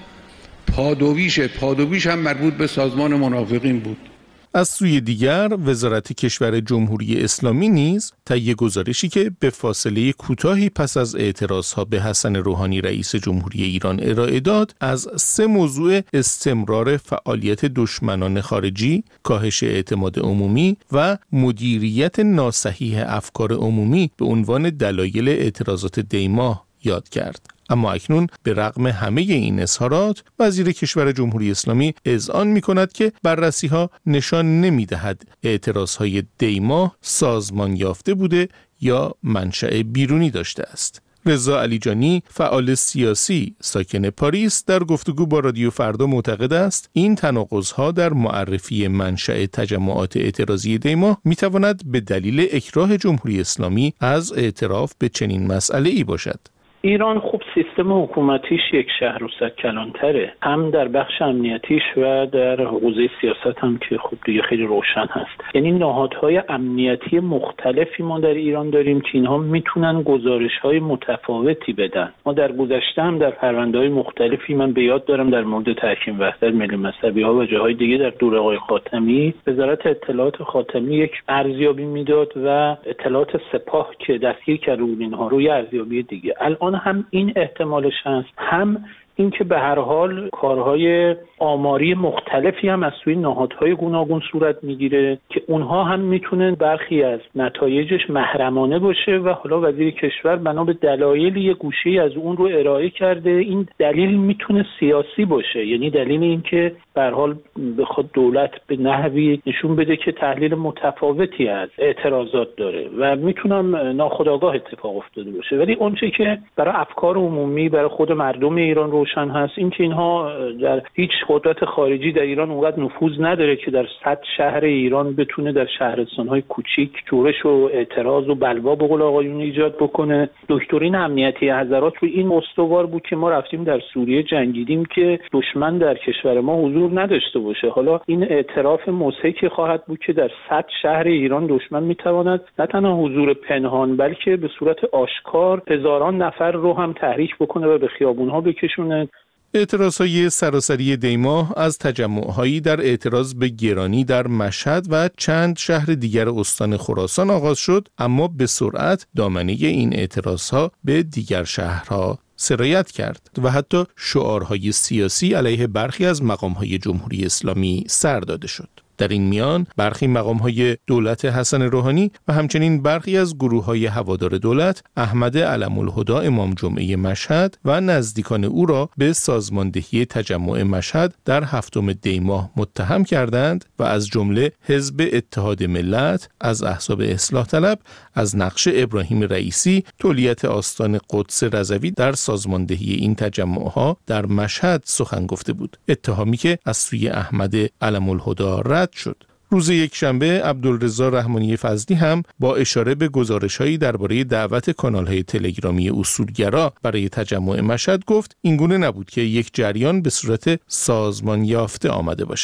پادویش هم مربوط به سازمان منافقین بود. از سوی دیگر وزارت کشور جمهوری اسلامی نیز طی گزارشی که به فاصله کوتاهی پس از اعتراضها به حسن روحانی رئیس جمهوری ایران ارائه داد، از 3 موضوع استمرار فعالیت دشمنان خارجی، کاهش اعتماد عمومی و مدیریت ناصحیح افکار عمومی به عنوان دلایل اعتراضات دی ماه یاد کرد. اما اکنون به رغم همه این اظهارات، وزیر کشور جمهوری اسلامی اذعان می‌کند که بررسی‌ها نشان نمی‌دهد اعتراض‌های دی ماه سازمان یافته بوده یا منشأ بیرونی داشته است. رضا علیجانی، فعال سیاسی ساکن پاریس، در گفتگو با رادیو فردا معتقد است این تناقض‌ها در معرفی منشأ تجمعات اعتراضی دی ماه می‌تواند به دلیل اکراه جمهوری اسلامی از اعتراف به چنین مسئله‌ای باشد. ایران خوب سیستم حکومتیش یک شهر و صد کلانتره، هم در بخش امنیتیش و در حوزه سیاست هم که خب دیگه خیلی روشن هست. یعنی نهادهای امنیتی مختلفی ما در ایران داریم که اینها میتونن گزارش‌های متفاوتی بدن. ما در گذشته هم در پرونده‌های مختلفی، من به یاد دارم در مورد تحکیم وحدت ملی مذهبی‌ها و جاهای دیگه در دوره آقای خاتمی، وزارت اطلاعات خاتمی یک ارزیابی میداد و اطلاعات سپاه که دستگیر کرده بود اینها روی ارزیابی دیگه. الان هم این احتمالش هست، هم اینکه به هر حال کارهای آماری مختلفی هم از سوی نهادهای گوناگون صورت میگیره که اونها هم میتونن برخی از نتایجش محرمانه باشه و حالا وزیر کشور بنا به دلایل یه گوشه‌ای از اون رو ارائه کرده. این دلیل میتونه سیاسی باشه، یعنی دلیل این که به هر حال بخواد دولت به نحوی نشون بده که تحلیل متفاوتی از اعتراضات داره و میتونم ناخودآگاه اتفاق افتاده باشه. ولی اونچه که برای افکار عمومی، برای خود مردم ایران روشن هست، این که اینها در هیچ قدرت خارجی در ایران اونقدر نفوذ نداره که در 100 شهر ایران بتونه در شهرستان‌های کوچیک شورش و اعتراض و بلوا به قول آقایون ایجاد بکنه. دکترین امنیتی حضرات رو این استوار بود که ما رفتیم در سوریه جنگیدیم که دشمن در کشور ما حضور نداشته باشه. حالا این اعتراف مضحکی خواهد بود که در 100 شهر ایران دشمن میتواند نه تنها حضور پنهان بلکه به صورت آشکار هزاران نفر رو هم تحریک بکنه و به خیابون‌ها بکشونه. اعتراضهای سراسری دی ماه از تجمع‌هایی در اعتراض به گرانی در مشهد و چند شهر دیگر استان خراسان آغاز شد، اما به سرعت دامنه این اعتراضها به دیگر شهرها سرایت کرد و حتی شعارهای سیاسی علیه برخی از مقام‌های جمهوری اسلامی سر داده شد. در این میان برخی مقام‌های دولت حسن روحانی و همچنین برخی از گروه‌های هوادار دولت احمد علم‌الهدی امام جمعه مشهد و نزدیکان او را به سازماندهی تجمع مشهد در 7 دی ماه متهم کردند و از جمله حزب اتحاد ملت، از احزاب اصلاح طلب، از نقش ابراهیم رئیسی تولیت آستان قدس رضوی در سازماندهی این تجمع‌ها در مشهد سخن گفته بود، اتهامی که از سوی احمد علم‌الهدی رد شد. روز یکشنبه عبدالرضا رحمانی فضلی هم با اشاره به گزارش‌هایی درباره دعوت کانال‌های تلگرامی اصولگرا برای تجمع مشهد گفت اینگونه نبود که یک جریان به صورت سازمان یافته آمده باشد.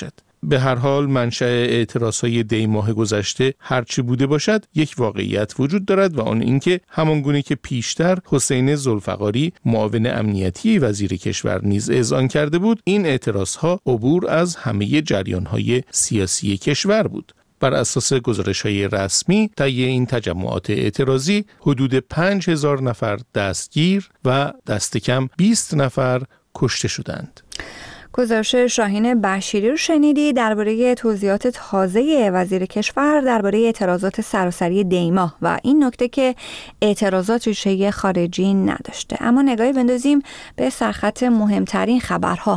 به هر حال منشأ اعتراضهای دی ماه گذشته هرچی بوده باشد، یک واقعیت وجود دارد و آن اینکه همانگونه که پیشتر حسین ذوالفقاری معاون امنیتی وزیر کشور نیز اذعان کرده بود، این اعتراضها عبور از همه جریانهای سیاسی کشور بود. بر اساس گزارش‌های رسمی، طی این تجمعات اعتراضی حدود 5000 نفر دستگیر و دست کم 20 نفر کشته شدند. گزارش شاهین بشیری رو شنیدی درباره توضیحات تازه وزیر کشور درباره اعتراضات سراسری دی ماه و این نکته که اعتراضات ریشه خارجی نداشته. اما نگاهی بندازیم به سرخط مهمترین خبرها.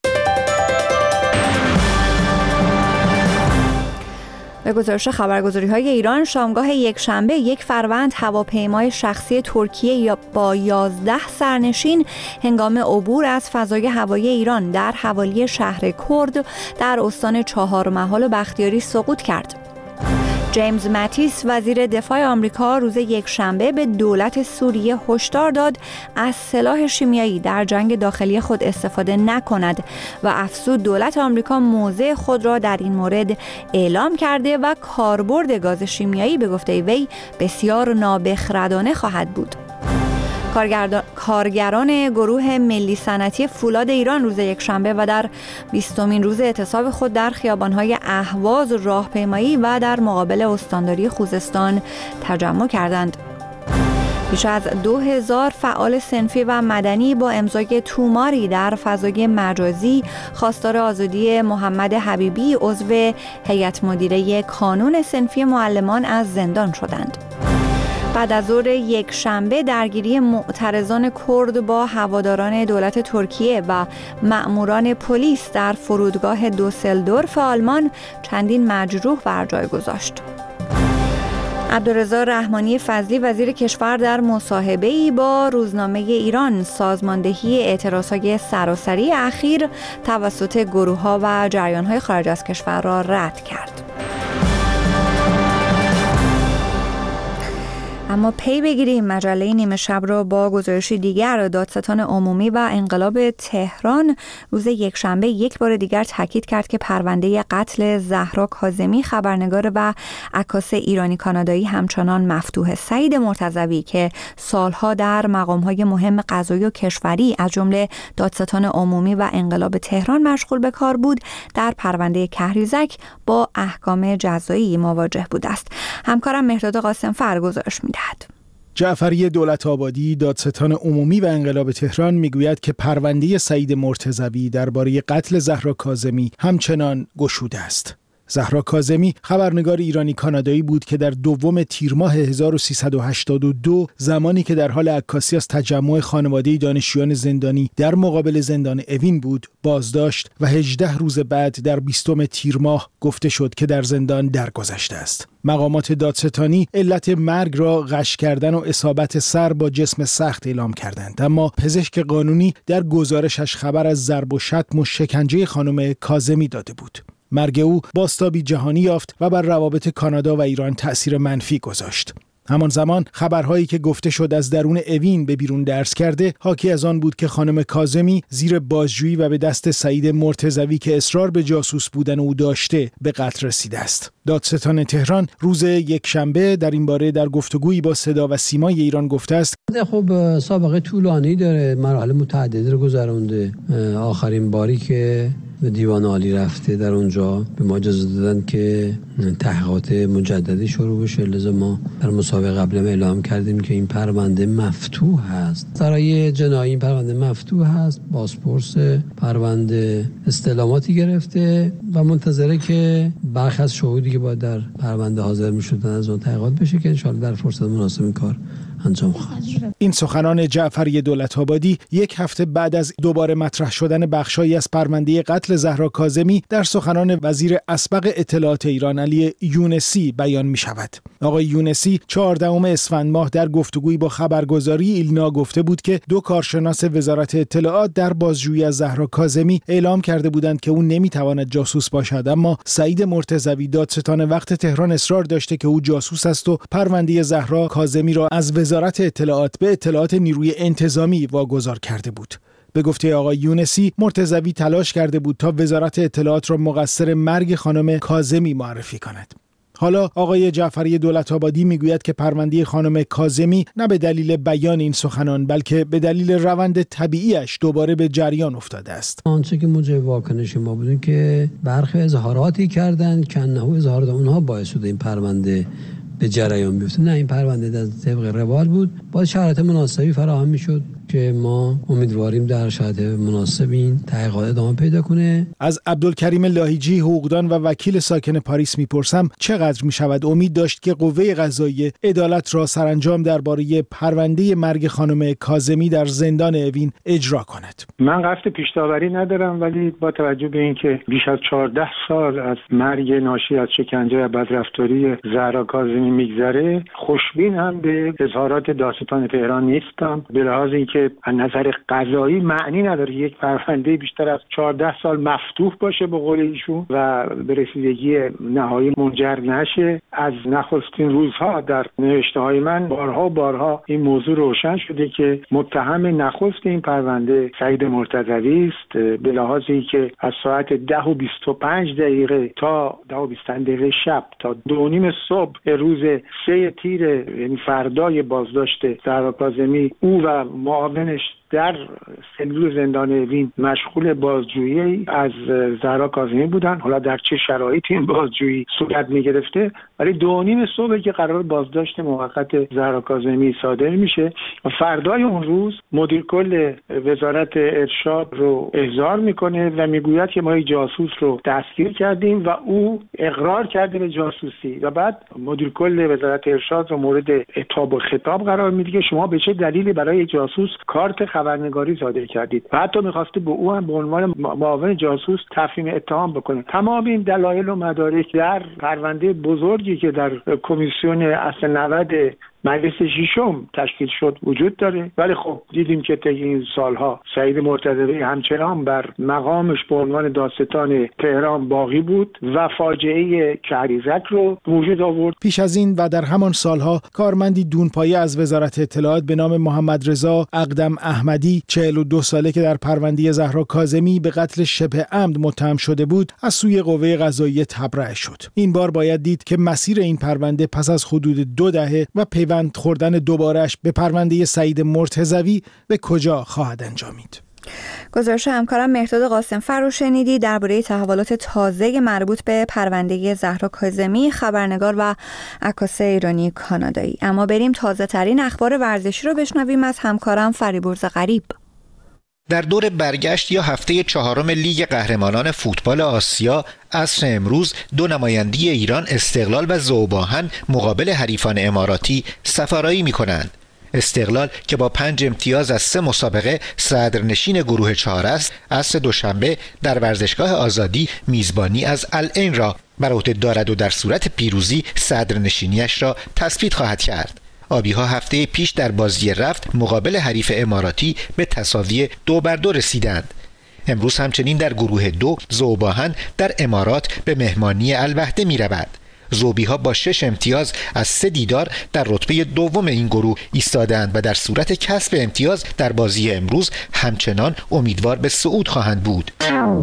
به گزارش خبرگزاری‌های ایران، شامگاه یکشنبه 1 فروند هواپیمای شخصی ترکیه با 11 سرنشین هنگام عبور از فضای هوایی ایران در حوالی شهر کرد در استان چهارمحال و بختیاری سقوط کرد. جیمز ماتیس وزیر دفاع آمریکا روز یکشنبه به دولت سوریه هشدار داد از سلاح شیمیایی در جنگ داخلی خود استفاده نکند و افزود دولت آمریکا موضع خود را در این مورد اعلام کرده و کاربرد گاز شیمیایی به گفته وی بسیار نابخردانه خواهد بود. کارگران گروه ملی صنعتی فولاد ایران روز یکشنبه و در 20مین روز اعتصاب خود در خیابان‌های اهواز راهپیمایی و در مقابل استانداری خوزستان تجمع کردند. بیش از 2000 فعال صنفی و مدنی با امضای توماری در فضای مجازی خواستار آزادی محمد حبیبی عضو هیئت مدیره کانون صنفی معلمان از زندان شدند. بعد از ظهر یکشنبه درگیری معترضان کرد با هواداران دولت ترکیه و مأموران پلیس در فرودگاه دوسلدورف آلمان چندین مجروح بر جای گذاشت. عبدالرضا رحمانی فضلی وزیر کشور در مصاحبه‌ای با روزنامه ایران سازماندهی اعتراضهای سراسری اخیر توسط گروه‌ها و جریان‌های خارج از کشور را رد کرد. اما پی بگیریم مجله نیمه شب را با گزارشی دیگر. دادستان عمومی و انقلاب تهران روز یکشنبه یک بار دیگر تاکید کرد که پرونده قتل زهرا کاظمی خبرنگار و عکاس ایرانی کانادایی همچنان مفتوح. سعید مرتضوی که سالها در مقام‌های مهم قضایی و کشوری از جمله دادستان عمومی و انقلاب تهران مشغول به کار بود، در پرونده کهریزک با احکام جزایی مواجه بوده است. همکارم مهرداد قاسم‌فر گزارش می‌دهد. جعفری دولت‌آبادی دادستان عمومی و انقلاب تهران میگوید که پرونده سعید مرتضوی درباره قتل زهرا کاظمی همچنان گشوده است. زهرا کاظمی خبرنگار ایرانی کانادایی بود که در 2 تیر ماه 1382 زمانی که در حال عکاسی از تجمع خانواده دانشجویان زندانی در مقابل زندان اوین بود بازداشت و 18 روز بعد در 20 تیر ماه گفته شد که در زندان درگذشته است. مقامات دادستانی علت مرگ را غش کردن و اصابت سر با جسم سخت اعلام کردند، اما پزشک قانونی در گزارشش خبر از ضرب و شتم و شکنجه خانم کاظمی داده بود. مرگ او بازتابی جهانی یافت و بر روابط کانادا و ایران تأثیر منفی گذاشت. همان زمان خبرهایی که گفته شد از درون اوین به بیرون درس کرده حاکی از آن بود که خانم کاظمی زیر بازجویی و به دست سعید مرتضوی که اصرار به جاسوس بودن او داشته به قتل رسیده است. دادستان تهران روز یکشنبه در این باره در گفتگویی با صدا و سیمای ایران گفته است خب سابقه طولانی داره، مراحل متعددی رو گذرونده. آخرین باری که به دیوان عالی رفته در اونجا به ما اجازه دادن که تحقیقات مجددی شروع بشه، لذا ما در مسابقه قبلا اعلام کردیم که این پرونده مفتوح هست. سرای جنایی این پرونده مفتوح هست. بازپرس پرونده استعلاماتی گرفته و منتظره که برخی از شهودی که باید در پرونده حاضر می‌شدن از اون تحقیقات بشه که ان شاءالله در فرصت مناسب این کار انجام خواهد شد. این سخنان جعفری دولت‌آبادی یک هفته بعد از دوباره مطرح شدن بخشایی از پرونده قتل زهرا کاظمی در سخنان وزیر اسبق اطلاعات ایران علی یونسی بیان می شود. آقای یونسی 14 اسفند ماه در گفتگویی با خبرگزاری ایلنا گفته بود که 2 کارشناس وزارت اطلاعات در بازجویی از زهرا کاظمی اعلام کرده بودند که او نمیتواند جاسوس باشد، اما سعید مرتضوی دادستان وقت تهران اصرار داشته که او جاسوس است و پرونده زهرا کاظمی را از وزارت اطلاعات به اطلاعات نیروی انتظامی واگذار کرده بود. به گفته آقای یونسی، مرتضوی تلاش کرده بود تا وزارت اطلاعات را مقصر مرگ خانم کاظمی معرفی کند. حالا آقای جعفری دولت‌آبادی میگوید که پرونده خانم کاظمی نه به دلیل بیان این سخنان بلکه به دلیل روند طبیعیش دوباره به جریان افتاده است. آنچه که موجب واکنش ما بودیم که برخی اظهاراتی کردند که انه اظهارات اونها باعث شده این پرونده به جریان بیفته. نه، این پرونده در طبق روال بود، با شرایط مناسبی فراهم میشد که ما امیدواریم در شرایط مناسب این تحقیقات ادامه پیدا کنه. از عبدالکریم لاهیجی، حقوقدان و وکیل ساکن پاریس میپرسم چقدر میشود امید داشت که قوه قضاییه عدالت را سرانجام درباره پرونده مرگ خانم کاظمی در زندان اوین اجرا کند. من قصد پیش‌داوری ندارم، ولی با توجه به اینکه بیش از 14 سال از مرگ ناشی از شکنجه و بدرفتاری زهرا کاظمی میگذره، خوشبین هم به اظهارات دادستان تهران نیستم، به لحاظ اینکه از نظر قضایی معنی نداره یک پرونده بیشتر از 14 سال مفتوح باشه به قول ایشون و به رسیدگی نهایی منجر نشه. از نخستین روزها در نوشته‌های من بارها این موضوع روشن شده که متهم نخست این پرونده سعید مرتضوی است، به لحاظ اینکه از ساعت 10:25 تا 10:20 شب تا 2:30 صبح روز 3 تیر، یعنی فردای بازداشت زهرا کاظمی، او و معاونش در سلول زندان اوین مشغول بازجویی از زهرا کاظمی بودن. حالا در چه شرایطی این بازجویی صورت می‌گرفته، ولی 2:30 صبح که قرار بازداشت موقت زهرا کاظمی صادر میشه و فردای اون روز مدیر کل وزارت ارشاد رو احضار میکنه و میگوید که ما جاسوس رو دستگیر کردیم و او اقرار کرده به جاسوسی و بعد مدیر کل وزارت ارشاد رو مورد عتاب و خطاب قرار میده که شما به چه دلیلی برای جاسوس کارت خبرنگاری صادر کردید و حتی می‌خواسته به او هم به عنوان معاون جاسوس تفهیم اتهام بکنه. تمام این دلایل و مدارک در پرونده بزرگی که در کمیسیون اصل 90 مجلس ششم تشکیل شد وجود داره، ولی خب دیدیم که طی این سالها سعید مرتضوی همچنان بر مقامش به عنوان دادستان تهران باقی بود و فاجعه کریزک رو وجود آورد. پیش از این و در همان سالها کارمندی دونپایه از وزارت اطلاعات به نام محمد رضا اقدم احمدی 42 ساله که در پرونده زهرا کاظمی به قتل شبه عمد متهم شده بود از سوی قوه قضاییه تبرئه شد. این بار باید دید که مسیر این پرونده پس از حدود 2 دهه و پیوند خوردن دوبارهش به پرونده سعید مرتضوی به کجا خواهد انجامید؟ گزارش همکارم مهرداد قاسم‌فر رو شنیدی درباره تحولات تازه مربوط به پرونده زهرا کاظمی، خبرنگار و عکاس ایرانی کانادایی. اما بریم تازه ترین اخبار ورزشی رو بشنویم از همکارم فریبرز غریب. در دور برگشت یا هفته 4 لیگ قهرمانان فوتبال آسیا عصر امروز 2 نماینده ایران استقلال و ذوب‌آهن مقابل حریفان اماراتی سفارایی می‌کنند. استقلال که با 5 امتیاز از 3 مسابقه صدرنشین گروه 4 است، عصر دوشنبه در ورزشگاه آزادی میزبانی از العین را بر عهده دارد و در صورت پیروزی صدرنشینیش را تثبیت خواهد کرد. آبی‌ها هفته پیش در بازی رفت مقابل حریف اماراتی به تساوی 2-2 رسیدند. امروز همچنین در گروه 2 ذوب‌آهن در امارات به مهمانی الوحده می رود. ذوبی‌ها با 6 امتیاز از 3 دیدار در رتبه دوم این گروه ایستادند و در صورت کسب امتیاز در بازی امروز همچنان امیدوار به صعود خواهند بود.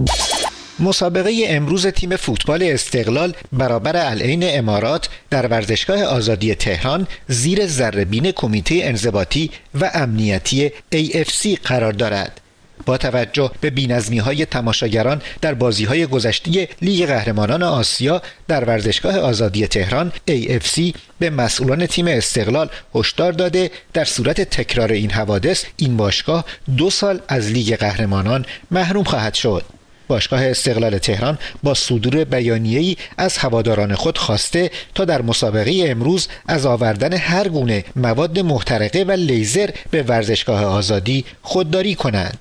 مسابقه امروز تیم فوتبال استقلال برابر العین امارات در ورزشگاه آزادی تهران زیر ذره‌بین کمیته انضباطی و امنیتی AFC قرار دارد. با توجه به بی‌نظمی‌های تماشاگران در بازی‌های گذشته لیگ قهرمانان آسیا در ورزشگاه آزادی تهران، AFC به مسئولان تیم استقلال هشدار داده در صورت تکرار این حوادث این باشگاه 2 سال از لیگ قهرمانان محروم خواهد شد. باشگاه استقلال تهران با صدور بیانیه‌ای از هواداران خود خواسته تا در مسابقه امروز از آوردن هر گونه مواد محترقه و لیزر به ورزشگاه آزادی خودداری کنند.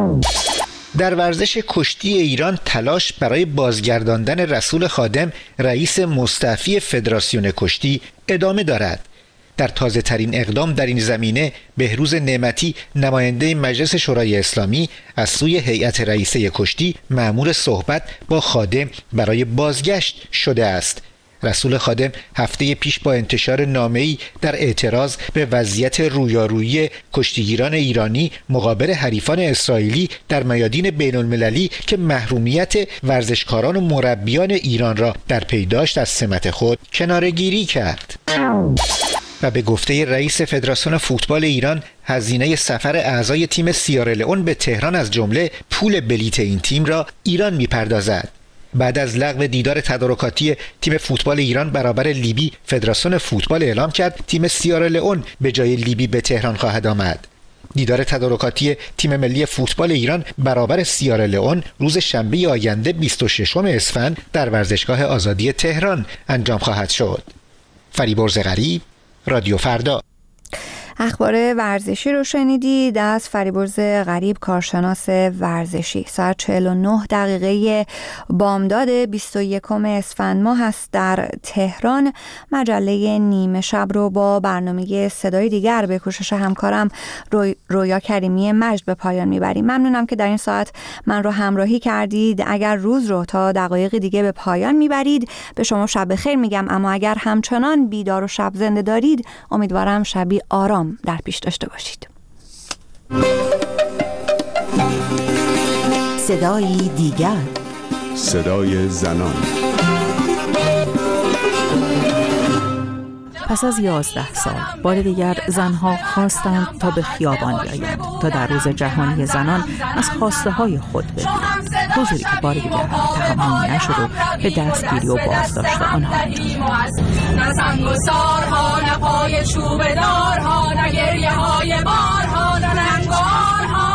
در ورزش کشتی ایران تلاش برای بازگرداندن رسول خادم رئیس مستعفی فدراسیون کشتی ادامه دارد. در تازه ترین اقدام در این زمینه بهروز نعمتی نماینده مجلس شورای اسلامی از سوی هیئت رئیسه کشتی مأمور صحبت با خادم برای بازگشت شده است. رسول خادم هفته پیش با انتشار نامه‌ای در اعتراض به وضعیت رویارویی کشتیگیران ایرانی مقابل حریفان اسرائیلی در میادین بین‌المللی که محرومیت ورزشکاران و مربیان ایران را در پی داشت از سمت خود کناره‌گیری کرد. و به گفته رئیس فدراسیون فوتبال ایران هزینه سفر اعضای تیم سیارالئون به تهران از جمله پول بلیت این تیم را ایران می‌پردازد. بعد از لغو دیدار تدارکاتی تیم فوتبال ایران برابر لیبی، فدراسیون فوتبال اعلام کرد تیم سیارالئون به جای لیبی به تهران خواهد آمد. دیدار تدارکاتی تیم ملی فوتبال ایران برابر سیارالئون روز شنبه آینده 26 اسفند در ورزشگاه آزادی تهران انجام خواهد شد. فریبرز غریب، رادیو فردا. اخبار ورزشی رو شنیدید از فریبرز غریب، کارشناس ورزشی. ساعت 49 بامداد 21 اسفند ماه هست در تهران. مجله نیمه شب رو با برنامه صدای دیگر به کوشش همکارم رویا کریمی مجد به پایان میبریم. ممنونم که در این ساعت من رو همراهی کردید. اگر روز رو تا دقایق دیگه به پایان میبرید به شما شب بخیر میگم، اما اگر همچنان بیدار و شب زنده دارید امیدوارم شبی آرام در پیش داشته باشید. صدای دیگر، صدای زنان. پس از 11 سال بار دیگر زنها خواستند تا به خیابان بیایند تا در روز جهانی زنان از خواسته های خود بگویند. حضوری که بار دیگر تحمل نشد و به دستگیری و بازداشت آنها انجام. نه سنگ و سارها، نه پای چوب دارها، نه گریه های بارها، نه ننگارها.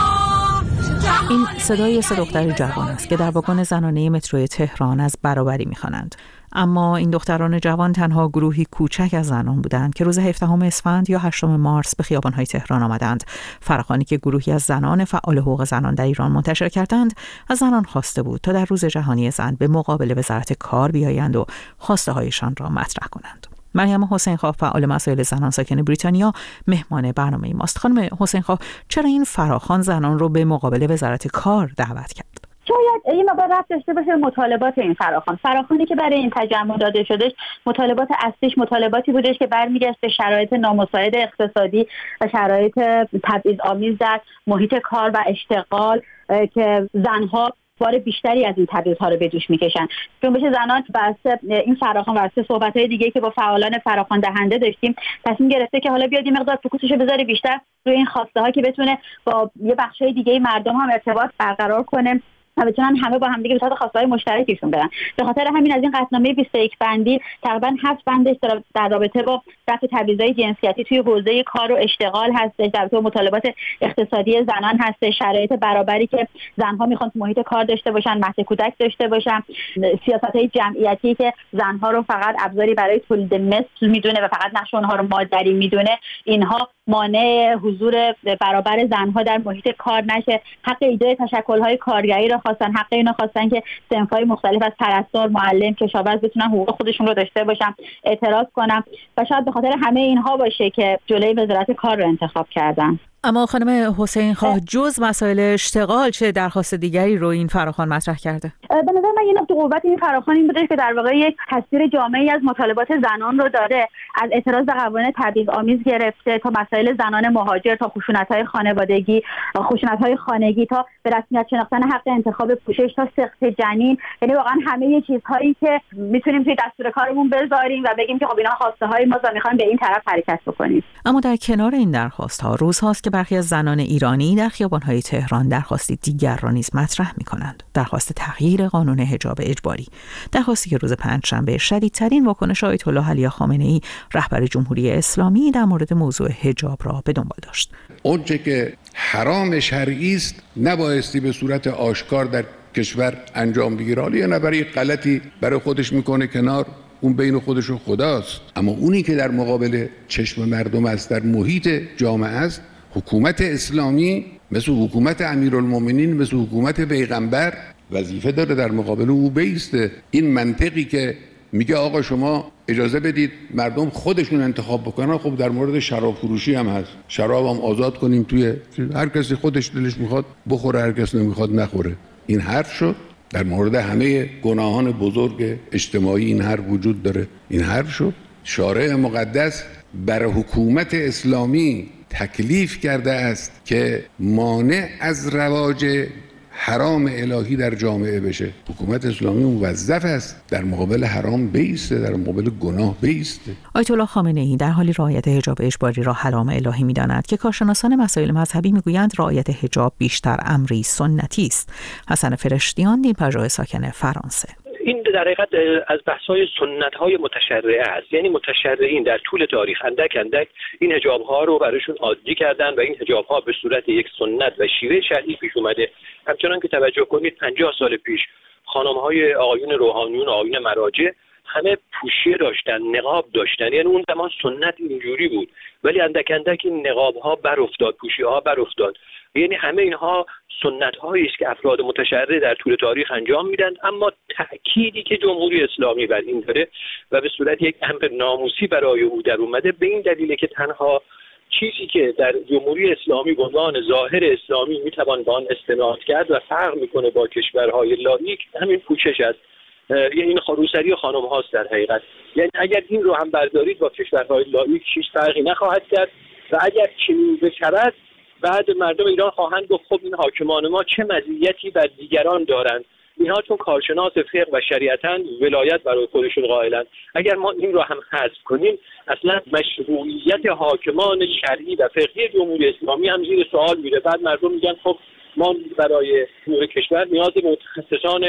این صدای سه دختر جوان است که در واگن زنانه مترو تهران از برابری می‌خوانند. اما این دختران جوان تنها گروهی کوچک از زنان بودند که روز 17 اسفند یا 8 مارس به خیابان‌های تهران آمدند. فراخوانی که گروهی از زنان فعال حقوق زنان در ایران منتشر کردند، از زنان خواسته بود تا در روز جهانی زن به مقابل وزارت کار بیایند و خواسته هایشان را مطرح کنند. مریم حسین‌خواه، فعال مسائل زنان ساکن بریتانیا، مهمان برنامه ماست. خانم حسین‌خواه، چرا این فراخوان زنان رو به مقابل وزارت کار دعوت کرد؟ شاید این مقدار ربط داشته باشه مطالبات این فراخوانی که برای این تجمع داده شدش، مطالبات اصلیش مطالباتی بودش که برمیگشت به شرایط نامساعد اقتصادی و شرایط تبعیض‌آمیز در محیط کار و اشتغال که زنها بار بیشتری از این تبعیض‌ها رو به دوش میکشن. جنبش زنان واسه این فراخوان واسه صحبت‌های دیگه که با فعالان فراخوان دهنده داشتیم تصمیم گرفته که حالا بیاد یه مقدار فوکوسش رو بذاره بیشتر روی این خواسته ها که بتونه با یه بخشای دیگه مردم هم ارتباط برقرار کنه و بتونن همه با هم دیگه به سمت خواسته‌های مشترکشون برن. به خاطر همین از این قطعنامه 21 بندی تقریبا 7 بندش در رابطه با رفع تبعیض‌های جنسیتی توی حوزه کار و اشتغال هستش، در رابطه با مطالبات اقتصادی زنان هستش، شرایط برابری که زنها میخوان تو محیط کار داشته باشن، مهد کودک داشته باشن، سیاست‌های جمعیتی که زنها رو فقط ابزاری برای تولید مثل میدونه و فقط نقش اونها رو مادری میدونه، اینها مانع حضور برابر زنها در محیط کار نشه. حق ایجاد تشکل‌های کارگری رو خواستن، حق اینا خواستن که صنف‌های مختلف از پرستار، معلم، کشاورز بتونن حقوق خودشون رو داشته باشن. اعتراض کنن و شاید به خاطر همه اینها باشه که جلوی وزارت کار رو انتخاب کردن. اما خانم حسین‌خواه، جز مسائل اشتغال چه درخواست دیگری رو این فراخوان مطرح کرده؟ به نظر من یه نقطه قوت این فراخوان این بوده که در واقع یک تصویر جامعی از مطالبات زنان رو داره، از اعتراض به قوانین تبعیض‌آمیز گرفته تا مسائل زنان مهاجر، تا خشونت‌های خانوادگی، خشونت‌های خانگی، تا به رسمیت شناختن حق انتخاب پوشش، تا سقط جنین. یعنی واقعا همه چیزهایی که میتونیم توی دستور کارمون بذاریم و بگیم که خب اینا خواسته‌های ما و می‌خوایم به این طرف حرکت بکنیم. اما در کنار این درخواست‌ها روزهاست که برخی از زنان ایرانی در خیابان‌های تهران درخواستی دیگر را نیز مطرح می‌کنند. درخواست تغییر قانون حجاب اجباری، درخواستی که روز پنجشنبه شدیدترین واکنش آیت الله علی خامنه‌ای رهبر جمهوری اسلامی در مورد موضوع حجاب را به دنبال داشت. اونچه که حرام شرعی است نبایستی به صورت آشکار در کشور انجام بگیره، حالا یا نه برای غلطی برای خودش میکنه کنار، اون بین خودش و خداست. اما اونی که در مقابل چشم مردم است، در محیط جامعه است، حکومت اسلامی مثل حکومت امیرالمومنین، مثل حکومت پیغمبر وظیفه داره در مقابل او بیسته. این منطقی که میگه آقا شما اجازه بدید مردم خودشون انتخاب بکنن، خب در مورد شراب فروشی هم هست، شراب هم آزاد کنیم، توی هر کسی خودش دلش میخواد بخوره، هر کس نمیخواد نخوره. این حرف شد. در مورد همه گناهان بزرگ اجتماعی این حرف وجود داره. این حرف شد شارع مقدس بر حکومت اسلامی تکلیف کرده است که مانع از رواج حرام الهی در جامعه بشه. حکومت اسلامی موظف است در مقابل حرام بیسته، در مقابل گناه بیسته. آیت الله خامنه ای در حالی رعایت حجاب اجباری را حرام الهی می‌داند که کارشناسان مسائل مذهبی می‌گویند رعایت حجاب بیشتر امری سنتی است. حسن فرشتیان، دین‌پژوه ساکن فرانسه: این در حقیقت از بحث‌های سنت‌های متشرعه است. یعنی متشرعین در طول تاریخ اندک این حجاب‌ها رو براشون عادی کردن و این حجاب‌ها به صورت یک سنت و شیوه شرعی پیش اومده. همچنان که توجه کنید 50 سال پیش خانم‌های آقایون روحانیون، آقایون مراجع همه پوشیه داشتن، نقاب داشتن. یعنی اون زمان سنت اینجوری بود، ولی اندک این نقاب‌ها بر افتاد، پوشیه‌ها بر افتاد. یعنی همه اینها سنت‌هایی است که افراد متشرع در طول تاریخ انجام میدن، اما تأکیدی که جمهوری اسلامی بر این داره و به صورت یک امر ناموسی برای او در اومده به این دلیله که تنها چیزی که در جمهوری اسلامی به عنوان ظاهر اسلامی میتوان به آن استناد کرد و فرق میکنه با کشورهای لاییک همین پوشش است. یعنی این روسری خانم هاست در حقیقت. یعنی اگر این رو هم بردارید با کشورهای لاییک هیچ فرقی نخواهد کرد و اگر چنین بشود بعد مردم ایران خواهند گفت خب این حاکمان ما چه مزیتی بر دیگران دارند. اینها چون کارشناس فقه و شریعتاً ولایت برای خودشون قائلند. اگر ما این رو هم حذف کنیم اصلا مشروعیت حاکمان شرعی و فقهی جمهوری اسلامی هم زیر سوال میره. بعد مردم میگن خب ما برای امور کشور نیاز به متخصصان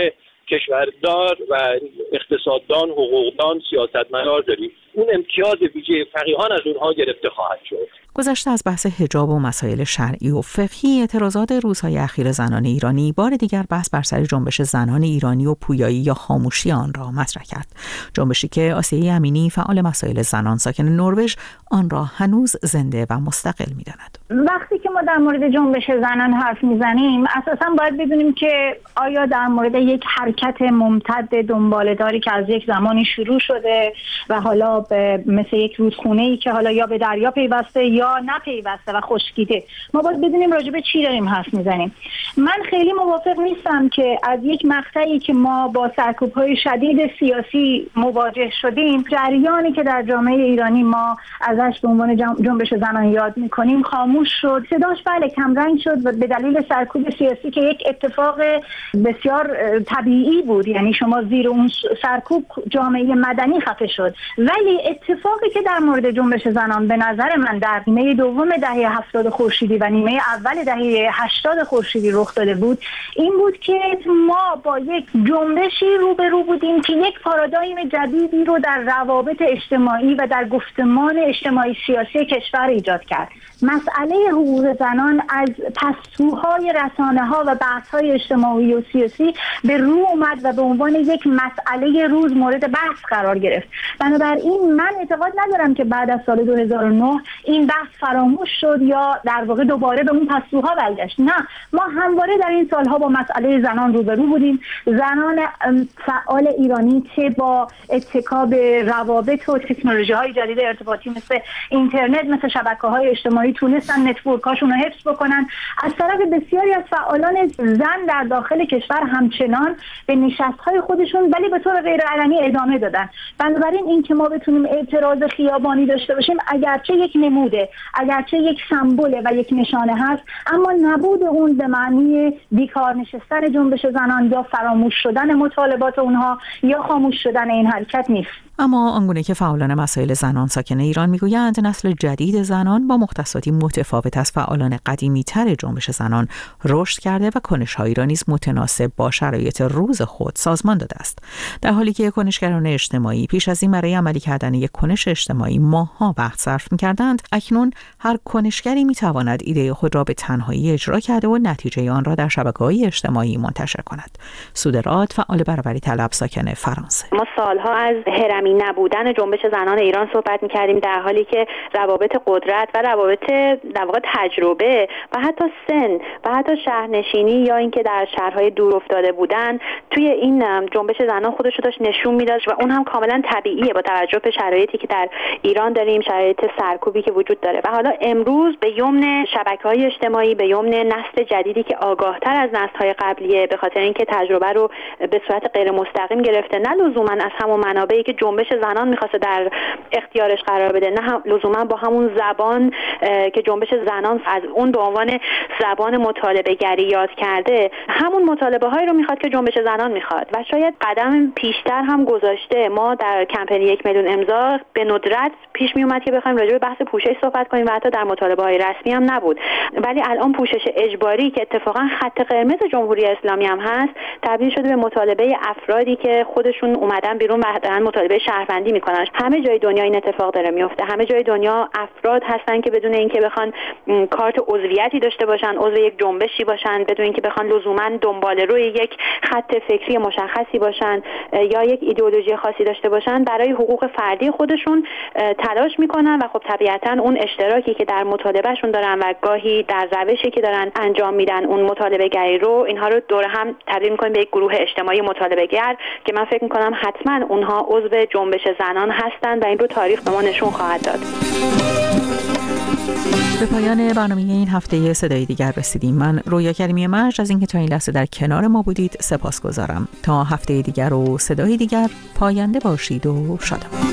کشوردار و اقتصاددان، حقوقدان، سیاستمدار داریم. اون امتیاز ویژه فقیهان از اونها گرفته خواهد شد. گذشته از بحث حجاب و مسائل شرعی و فقهی، اعتراضات روزهای اخیر زنان ایرانی بار دیگر بحث بر سر جنبش زنان ایرانی و پویایی یا خاموشی آن را مطرح کرد. جنبشی که آسیه امینی، فعال مسائل زنان ساکن نروژ، آن را هنوز زنده و مستقل می‌داند. وقتی که ما در مورد جنبش زنان حرف میزنیم اساساً باید بدونیم که آیا در مورد یک حرکت ممتد دنباله‌داری که از یک زمانی شروع شده و حالا مثل یک رودخونه‌ای که حالا یا به دریا پیوسته یا نپیوسته و خشکیده، ما باید بدونیم راجع به چی داریم حرف میزنیم. من خیلی موافق نیستم که از یک مقطعی که ما با سرکوب‌های شدید سیاسی مواجه شدیم، جریانی که در جامعه ایرانی ما ازش به عنوان جنبش زنان یاد می‌کنیم خاموش شد. صداش بله کمرنگ شد و به دلیل سرکوب سیاسی که یک اتفاق بسیار طبیعی بود. یعنی شما زیر اون سرکوب جامعه مدنی خفه شد. ولی اتفاقی که در مورد جنبش زنان به نظر من در نیمه دوم دهه 70 خورشیدی و نیمه اول دهه 80 خورشیدی رخ داده بود این بود که ما با یک جنبشی روبرو بودیم که یک پارادایم جدیدی رو در روابط اجتماعی و در گفتمان اجتماعی سیاسی کشور ایجاد کرد. مسئله حقوق زنان از پستوهای رسانه‌ها و بحث‌های اجتماعی و سیاسی به رو اومد و به عنوان یک مسئله روز مورد بحث قرار گرفت. بنابراین من اعتقاد ندارم که بعد از سال 2009 این بحث فراموش شد یا در واقع دوباره به اون پستوها برگشت. نه، ما همواره در این سالها با مسئله زنان روبرو بودیم. زنان فعال ایرانی چه با اتکا به روابط و تکنولوژی‌های جدید ارتباطی مثل اینترنت، مثل شبکه‌های اجتماعی تونستن نتورکاشون رو حفظ بکنن. از طرف بسیاری از فعالان زن در داخل کشور همچنان به نشست‌های خودشون ولی به طور غیر علنی ادامه دادن. بنابراین این که ما بتونیم اعتراض خیابانی داشته باشیم اگرچه یک نموده، اگرچه یک سمبوله و یک نشانه هست، اما نبود اون به معنی بیکار نشستن جنبش زنان یا فراموش شدن مطالبات اونها یا خاموش شدن این حرکت نیست. اما آنگونه که فعالان مسائل زنان ساکن ایران میگویند نسل جدید زنان با مختصاتی متفاوت از فعالان قدیمی‌تر جنبش زنان رشد کرده و کنش‌هایی را نیز متناسب با شرایط روز خود سازمان داده است. در حالی که کنشگران اجتماعی پیش از این برای عملی کردن یک کنش اجتماعی ماه‌ها وقت صرف می‌کردند، اکنون هر کنشگری می‌تواند ایده خود را به تنهایی اجرا کرده و نتیجه آن را در شبکه‌های اجتماعی منتشر کند. سودراد، فعال برابری طلب ساکن فرانسه: ما سال‌ها از هرمی جمعی نبودن جنبش زنان ایران صحبت می‌کردیم، در حالی که روابط قدرت و روابط در واقع تجربه و حتی سن و حتی شهرنشینی یا اینکه در شهرهای دور افتاده بودن توی این جنبش زنان خودش رو داشت نشون میداد و اون هم کاملا طبیعیه با توجه به شرایطی که در ایران داریم، شرایط سرکوبی که وجود داره. و حالا امروز به یمن شبکه‌های اجتماعی، به یمن نسل جدیدی که آگاه‌تر از نسل‌های قبلیه، به خاطر اینکه تجربه رو به صورت غیر مستقیم گرفته، نه لزوما از همون منابعی که جنبش زنان می‌خواسته در اختیارش قرار بده، نه لزوما با همون زبان که جنبش زنان از اون به عنوان زبان مطالبه گری یاد کرده، همون مطالبه هایی رو میخواد که جنبش زنان میخواد و شاید قدم پیشتر هم گذاشته. ما در کمپین 1 میلیون امضا به ندرت پیش می اومد که بخوایم راجع به بحث پوشش صحبت کنیم و حتی در مطالبه های رسمی هم نبود، ولی الان پوشش اجباری که اتفاقا خط قرمز جمهوری اسلامی هم هست، تبدیل شده به مطالبه افرادی که خودشون اومدن بیرون و دارن مطالبه شهروندی میکنن. همه جای دنیا این اتفاق داره میفته، همه جای دنیا افراد هستن که بدون اینکه بخوان کارت عضویتی داشته باشن، عضو یک جنبشی باشن، بدون اینکه بخوان لزوما دنبال روی یک خط فکری مشخصی باشن یا یک ایدئولوژی خاصی داشته باشن، برای حقوق فردی خودشون تلاش میکنن و خب طبیعتا اون اشتراکی که در مطالبهشون دارن و گاهی در روشی که دارن انجام میدن اون مطالبه گری رو، اینها رو دور هم تبدیل میکنن به یک گروه اجتماعی مطالبه گر که من فکر میکنم حتما اونها عضو جنبش زنان هستن و این رو تاریخ به ما نشون خواهد داد. به پایان برنامه این هفته صدای دیگر رسیدیم. من رویا کریمی مرج از اینکه تا این لحظه در کنار ما بودید سپاسگزارم. تا هفته دیگر و صدای دیگر، پاینده باشید و شادمان.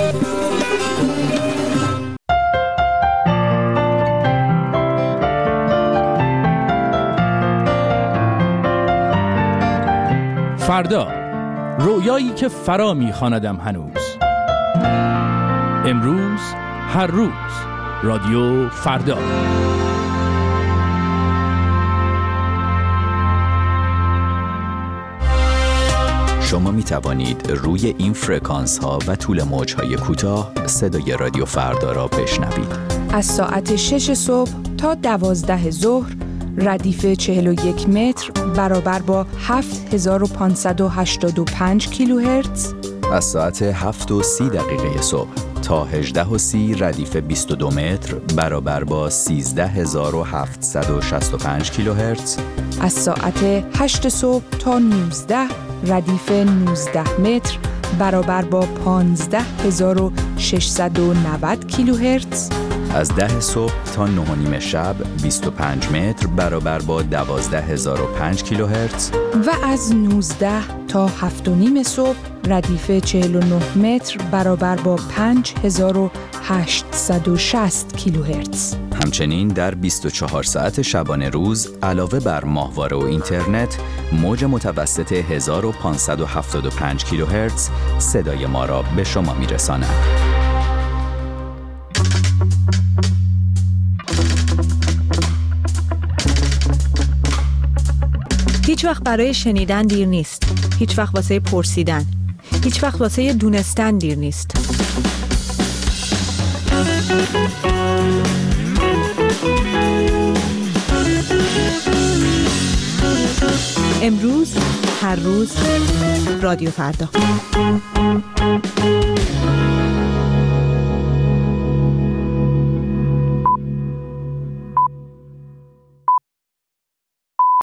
فردا، رویایی که فرا می‌خواندم هنوز. امروز، هر روز، رادیو فردا. شما می توانید روی این فرکانس ها و طول موج های کوتاه صدای رادیو فردا را بشنوید. از ساعت 6 صبح تا 12 ظهر، ردیف 41 متر برابر با 7585 کیلوهرتز. از ساعت 7:30 صبح تا 18:30 ردیف 22 متر برابر با 13765 کیلوهرتز. از ساعت 8 صبح تا 19 ردیف 19 متر برابر با 15690 کیلوهرتز. از 10 صبح تا 9:30 شب 25 متر برابر با 12005 کیلوهرتز. و از 19 تا 7:30 صبح ردیف 49 متر برابر با 5860 کیلوهرتز. همچنین در 24 ساعت شبانه روز علاوه بر ماهواره و اینترنت، موج متوسط 1575 کیلوهرتز صدای ما را به شما میرساند. هیچ وقت برای شنیدن دیر نیست. هیچ وقت واسه پرسیدن. هیچ وقت واسه دونستن دیر نیست. امروز، هر روز، رادیو فردا.